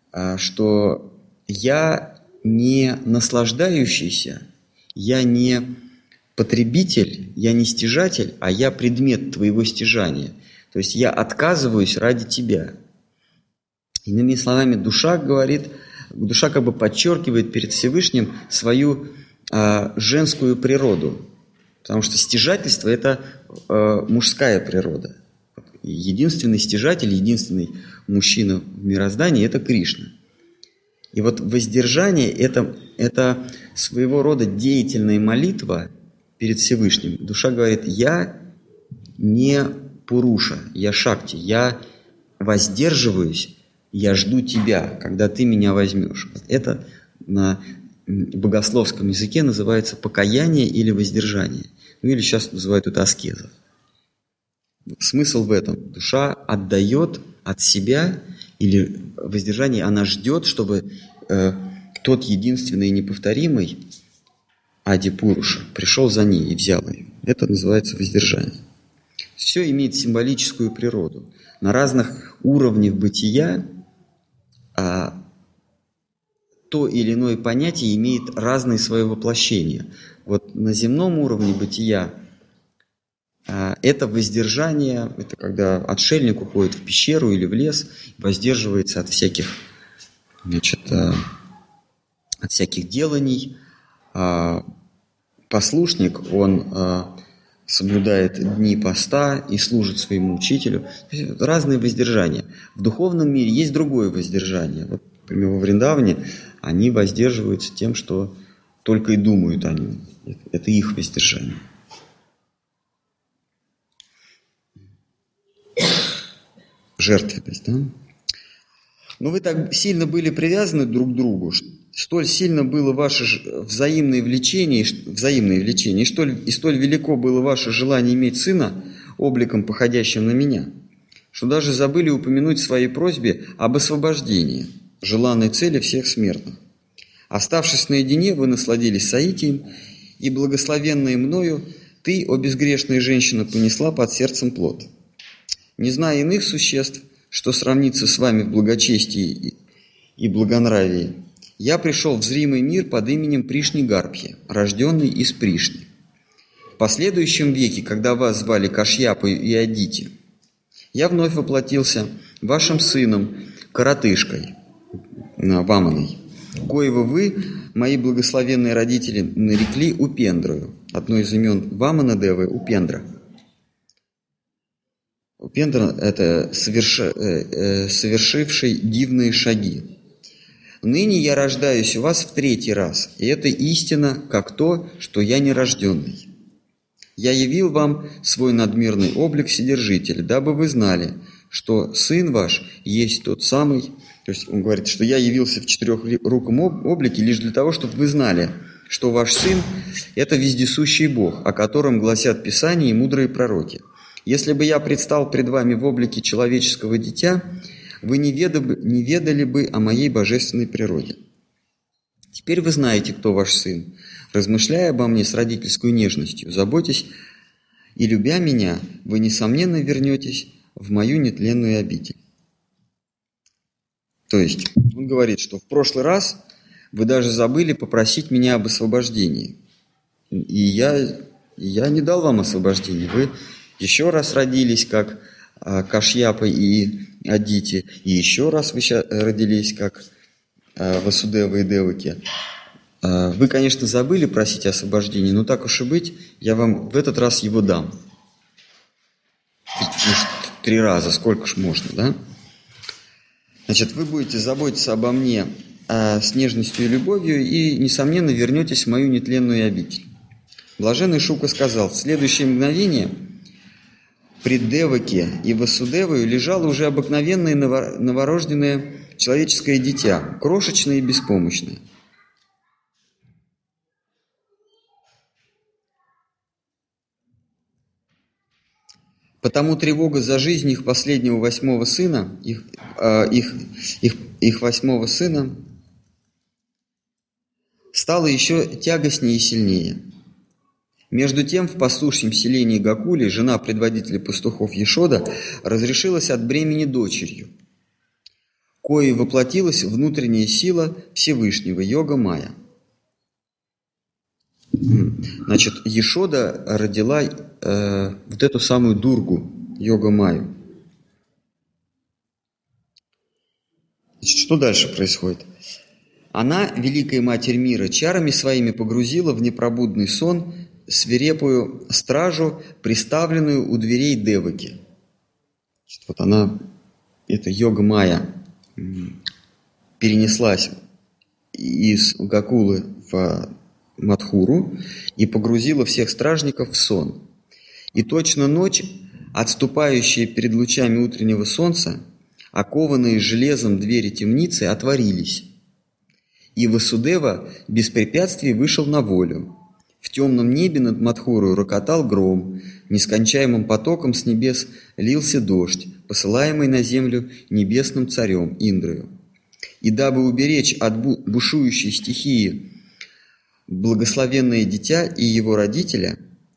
что я не наслаждающийся, я не потребитель, я не стяжатель, а я предмет твоего стяжания. То есть я отказываюсь ради тебя. Иными словами, душа говорит, душа как бы подчеркивает перед Всевышним свою э, женскую природу. Потому что стяжательство – это э, мужская природа. Единственный стяжатель, единственный мужчина в мироздании – это Кришна. И вот воздержание это, – это своего рода деятельная молитва перед Всевышним. Душа говорит, я не Пуруша, я Шакти, я воздерживаюсь, я жду тебя, когда ты меня возьмешь. Это на богословском языке называется покаяние или воздержание. Ну или сейчас называют это аскеза. Смысл в этом. Душа отдает от себя, или воздержание, она ждет, чтобы э, тот единственный и неповторимый Ади Пуруша пришел за ней и взял ее. Это называется воздержание. Все имеет символическую природу. На разных уровнях бытия а, то или иное понятие имеет разное свое воплощение. Вот на земном уровне бытия а, это воздержание, это когда отшельник уходит в пещеру или в лес, воздерживается от всяких, значит, а, от всяких деланий. А, послушник, он а, соблюдает дни поста и служит своему учителю. Разные воздержания. В духовном мире есть другое воздержание. Вот, например, во Вриндаване они воздерживаются тем, что только и думают о нем. Это их воздержание. Жертвенность, да? Но вы так сильно были привязаны друг к другу, столь сильно было ваше взаимное влечение, взаимное влечение, и столь, и столь велико было ваше желание иметь сына, обликом походящим на меня, что даже забыли упомянуть в своей просьбе об освобождении, желанной цели всех смертных. Оставшись наедине, вы насладились соитием, и благословенная мною ты, о безгрешная женщина, понесла под сердцем плод. Не зная иных существ, что сравнится с вами в благочестии и благонравии, я пришел в зримый мир под именем Пришни-Гарбхи, рожденный из Пришни. В последующем веке, когда вас звали Кашьяпой и Адити, я вновь воплотился вашим сыном, коротышкой, Ваманой, коего вы, мои благословенные родители, нарекли Упендрою. Одно из имен Вамана-девы – Упендра. Упендра – это соверш... совершивший дивные шаги. Ныне я рождаюсь у вас в третий раз, и это истина, как то, что я нерожденный. Я явил вам свой надмирный облик Вседержителя, дабы вы знали, что сын ваш есть тот самый, то есть он говорит, что я явился в четырехруком облике лишь для того, чтобы вы знали, что ваш сын – это вездесущий Бог, о котором гласят Писания и мудрые пророки. Если бы я предстал пред вами в облике человеческого дитя, вы не ведали, не ведали бы о моей божественной природе. Теперь вы знаете, кто ваш сын. Размышляя обо мне с родительской нежностью, заботясь и любя меня, вы, несомненно, вернетесь в мою нетленную обитель. То есть, он говорит, что в прошлый раз вы даже забыли попросить меня об освобождении. И я, я не дал вам освобождения. Вы еще раз родились, как Кашьяпа и Адити, и еще раз вы родились, как Васудева и Деваки. Вы, конечно, забыли просить освобождения, но так уж и быть, я вам в этот раз его дам. Три раза, сколько ж можно, да? Значит, вы будете заботиться обо мне э, с нежностью и любовью, и, несомненно, вернетесь в мою нетленную обитель. Блаженный Шука сказал: в следующее мгновение пред Деваки и Васудевою лежало уже обыкновенное новорожденное человеческое дитя, крошечное и беспомощное. Потому тревога за жизнь их последнего восьмого сына, их, э, их, их, их восьмого сына, стала еще тягостнее и сильнее. Между тем, в пастушьем селении Гакули жена предводителя пастухов Ешода разрешилась от бремени дочерью, коей воплотилась внутренняя сила Всевышнего, Йога Майя. Значит, Ешода родила э, вот эту самую Дургу, Йога Майю. Значит, что дальше происходит? Она, великая Матерь мира, чарами своими погрузила в непробудный сон свирепую стражу, приставленную у дверей Деваки. Значит, вот она, эта Йога Майя, перенеслась из Гакулы в Мадхуру и погрузила всех стражников в сон. И точно ночь, отступающие перед лучами утреннего солнца, окованные железом двери темницы отворились. И Васудева без препятствий вышел на волю. В темном небе над Мадхурой рокотал гром, нескончаемым потоком с небес лился дождь, посылаемый на землю небесным царем Индрою. И дабы уберечь от бушующей стихии благословенное дитя и его родителя,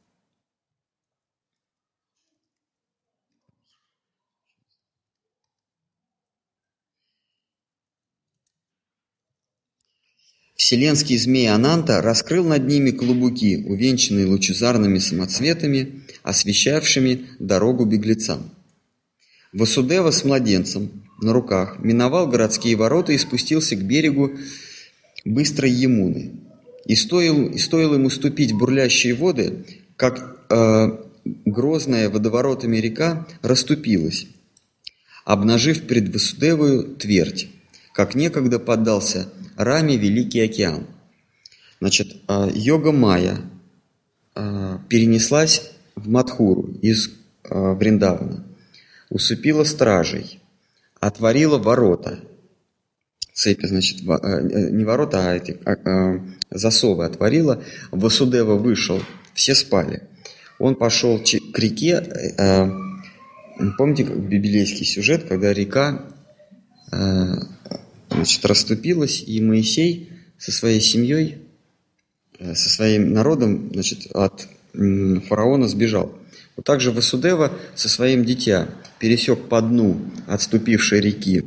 вселенский змей Ананта раскрыл над ними клубуки, увенчанные лучезарными самоцветами, освещавшими дорогу беглецам. Васудева с младенцем на руках миновал городские ворота и спустился к берегу быстрой Ямуны. И стоило, и стоило ему ступить в бурлящие воды, как э, грозная водоворотами река расступилась, обнажив пред Васудевою твердь, как некогда поддался Раме Великий океан. Значит, э, Йога Майя э, перенеслась в Мадхуру из э, Вриндавана, усыпила стражей, отворила ворота. Цепи, значит, не ворота, а эти а, а, засовы отворила. Васудева вышел, все спали. Он пошел к реке. А, помните библейский сюжет, когда река а, значит, расступилась, и Моисей со своей семьей, со своим народом, значит, от фараона сбежал. Вот так же Васудева со своим дитя пересек по дну отступившей реки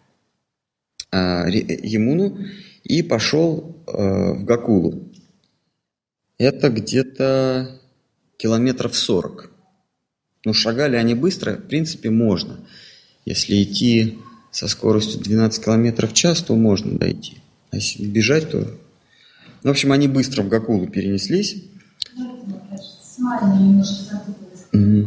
Ямуну и пошел э, в Гакулу. Это где-то километров сорок. Ну, шагали они быстро, в принципе, можно. Если идти со скоростью двенадцать километров в час, то можно дойти. А если бежать, то... Ну, в общем, они быстро в Гакулу перенеслись. Mm-hmm.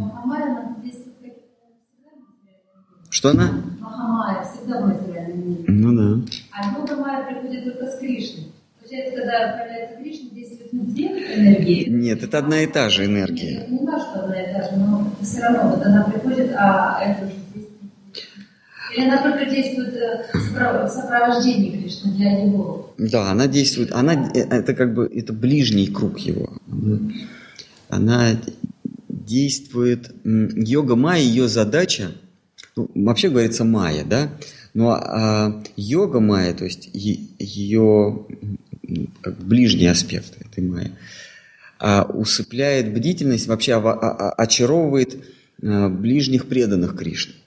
Что она? Махамая всегда в материальном мире. Ну да. А Йога Майя приходит только с Кришной. Получается, когда появляется Кришна, действует не две энергии. Нет, это одна и та же энергия. Я понимаю, что одна и та же, но все равно вот она приходит, а это уже действует. Или она только действует в сопровождении Кришны для него. Да, она действует, она, это как бы, это ближний круг его. Она действует, Йога Майя, ее задача, ну, вообще говорится майя, да, но а, Йога Майя, то есть ее как ближний аспект этой майи, а, усыпляет бдительность, вообще а, а, очаровывает а, ближних преданных Кришне.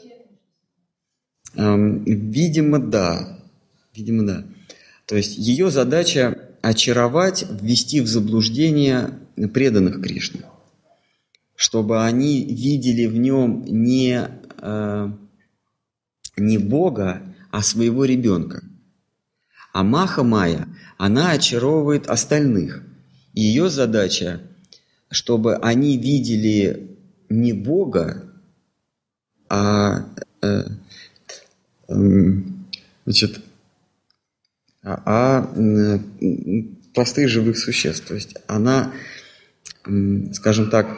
А, видимо, да, видимо, да. То есть ее задача очаровать, ввести в заблуждение преданных Кришне, чтобы они видели в нем не, э, не Бога, а своего ребенка. А Маха Майя, она очаровывает остальных. И ее задача, чтобы они видели не Бога, а э, э, значит, а, а э, простых живых существ. То есть она, э, скажем так,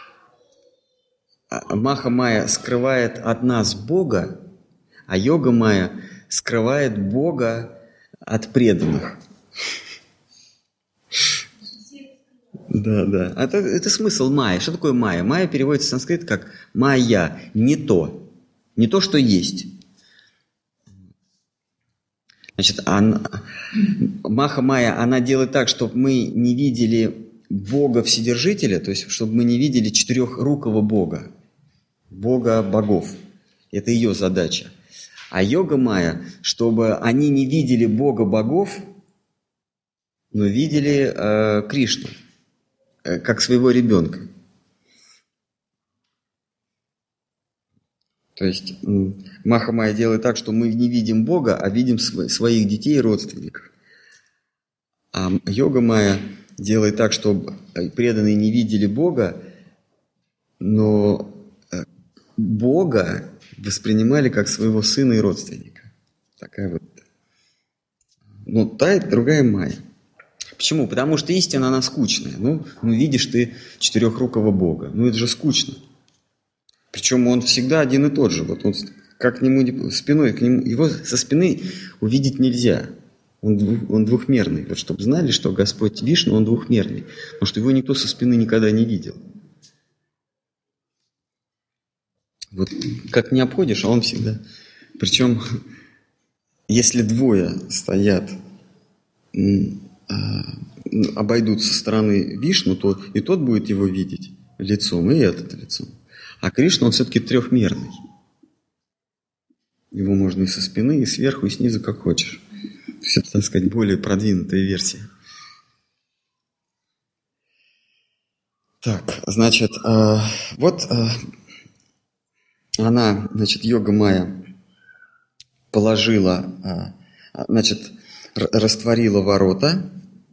Маха Майя скрывает от нас Бога, а йога Майя скрывает Бога от преданных. Да, да. Это, это смысл майя. Что такое майя? Майя переводится с санскрита как майя, не то. Не то, что есть. Значит, она, Маха Майя, она делает так, чтобы мы не видели Бога Вседержителя, то есть, чтобы мы не видели четырехрукого Бога, Бога богов. Это ее задача. А йога Майя, чтобы они не видели Бога богов, но видели э, Кришну, э, как своего ребенка. То есть Маха Майя делает так, что мы не видим Бога, а видим своих детей и родственников. А йога Майя делает так, чтобы преданные не видели Бога, но Бога воспринимали как своего сына и родственника. Такая вот. Ну, та и другая Майя. Почему? Потому что истина, она скучная. Ну, ну видишь ты четырехрукого Бога. Ну, это же скучно. Причем он всегда один и тот же. Вот он как к нему спиной, к нему, его со спины увидеть нельзя. Он, он двухмерный. Вот чтобы знали, что Господь Вишну, он двухмерный. Потому что его никто со спины никогда не видел. Вот как не обходишь, а он всегда. Причем, если двое стоят, обойдут со стороны Вишну, то и тот будет его видеть лицом, и этот лицом. А Кришна, он все-таки трехмерный. Его можно и со спины, и сверху, и снизу, как хочешь. То есть это, так сказать, более продвинутая версия. Так, значит, вот она, значит, йога Майя положила, значит, растворила ворота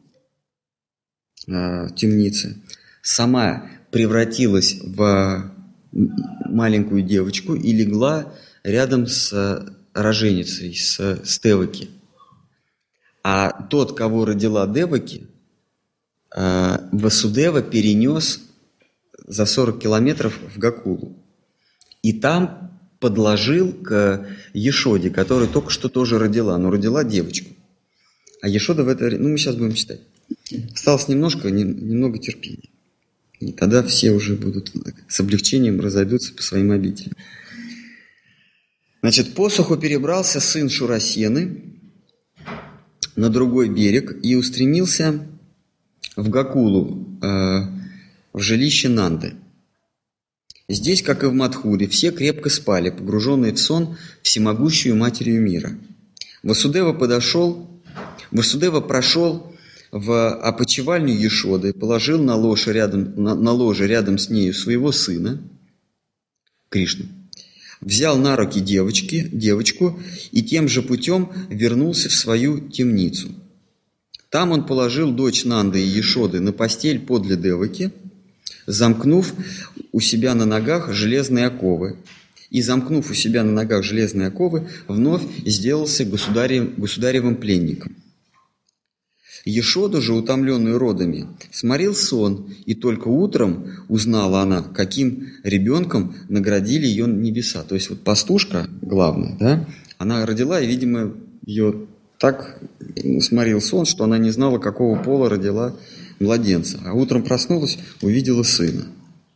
темницы, сама превратилась в маленькую девочку и легла рядом с роженицей, с, с Деваки. А тот, кого родила Деваки, Васудева перенес за сорок километров в Гокулу. И там подложил к Ешоде, которая только что тоже родила, но родила девочку. А Ешода в это время... Ну, мы сейчас будем читать. Осталось немножко, не, немного терпения. И тогда все уже будут с облегчением разойдутся по своим обителям. Значит, посуху перебрался сын Шурасены на другой берег и устремился в Гокулу, э, в жилище Нанды. Здесь, как и в Мадхуре, все крепко спали, погруженные в сон всемогущую матерью мира. Васудева подошел, Васудева прошел в опочивальню Ешоды, положил на ложе рядом, на, на ложе рядом с нею своего сына, Кришну, взял на руки девочки, девочку и тем же путем вернулся в свою темницу. Там он положил дочь Нанды и Ешоды на постель подле Деваки, замкнув у себя на ногах железные оковы. И, замкнув у себя на ногах железные оковы, вновь сделался государем, государевым пленником. Ешоду же, утомленную родами, сморил сон, и только утром узнала она, каким ребенком наградили ее небеса. То есть вот пастушка, главная, да, она родила, и, видимо, ее так сморил сон, что она не знала, какого пола родила младенца. А утром проснулась, увидела сына.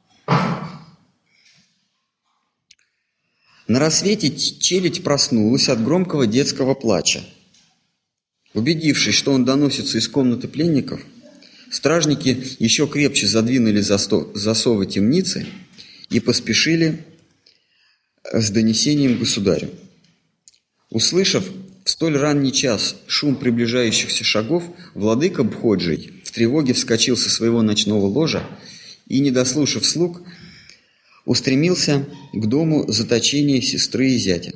На рассвете челядь проснулась от громкого детского плача. Убедившись, что он доносится из комнаты пленников, стражники еще крепче задвинули засовы темницы и поспешили с донесением государю. Услышав в столь ранний час шум приближающихся шагов, владыка Бходжий в тревоге вскочил со своего ночного ложа и, не дослушав слуг, устремился к дому заточения сестры и зятя.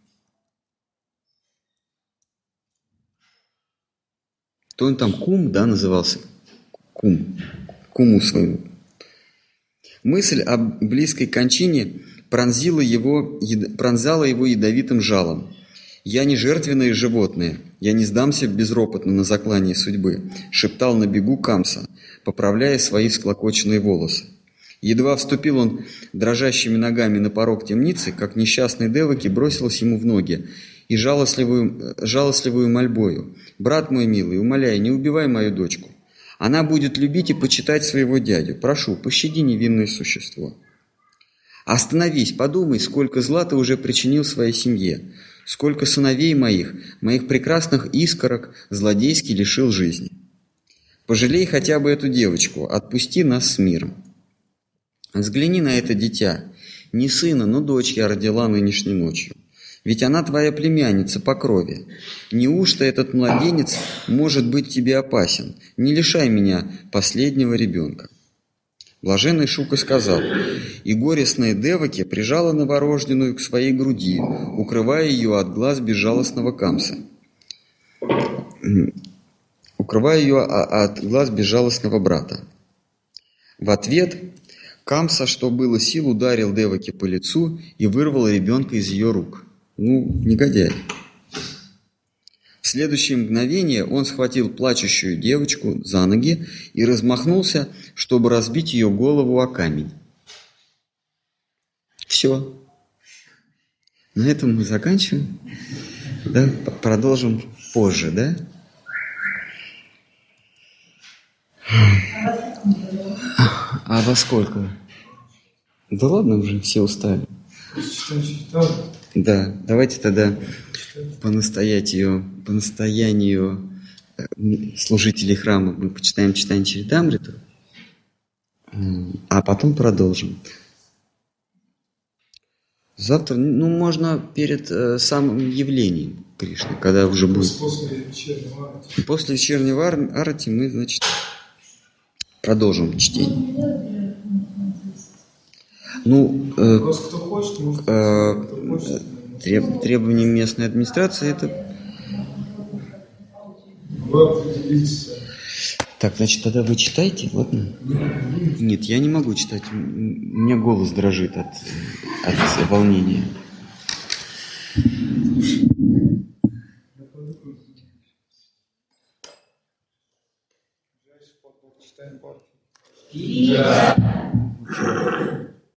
То он там кум, да, назывался? Кум. Куму своему. Мысль о близкой кончине пронзила его, пронзала его ядовитым жалом. «Я не жертвенное животное, я не сдамся безропотно на заклание судьбы», шептал на бегу Камса, поправляя свои всклокоченные волосы. Едва вступил он дрожащими ногами на порог темницы, как несчастный Деваки бросилась ему в ноги и жалостливую, жалостливую мольбою: «Брат мой милый, умоляю, не убивай мою дочку. Она будет любить и почитать своего дядю. Прошу, пощади невинное существо. Остановись, подумай, сколько зла ты уже причинил своей семье, сколько сыновей моих, моих прекрасных искорок, злодейски лишил жизни. Пожалей хотя бы эту девочку, отпусти нас с миром. Взгляни на это дитя. Не сына, но дочь я родила нынешней ночью. Ведь она твоя племянница по крови. Неужто этот младенец может быть тебе опасен? Не лишай меня последнего ребенка». Блаженный Шука сказал, и горестная Деваки прижала новорожденную к своей груди, укрывая ее от глаз безжалостного Камса. Укрывая ее от глаз безжалостного брата. В ответ Камса, что было сил, ударил Деваки по лицу и вырвал ребенка из ее рук. Ну, негодяй. В следующее мгновение он схватил плачущую девочку за ноги и размахнулся, чтобы разбить ее голову о камень. Все. На этом мы заканчиваем. Да? Продолжим позже, да? А во сколько? Да ладно уже, все устали. Да, давайте тогда по настоянию, по настоянию служителей храма мы почитаем читание Чаритамриту, а потом продолжим. Завтра, ну, можно перед э, самым явлением Кришны, когда уже будет. После вечернего арати. После вечернего арати мы, значит, продолжим чтение. Ну, э, кто хочет, может, э, кто хочет, треб, требования местной администрации это... Вы определитесь. Так, значит, тогда вы читайте, ладно? Нет, я не могу читать. У меня голос дрожит от, от волнения. Yeah.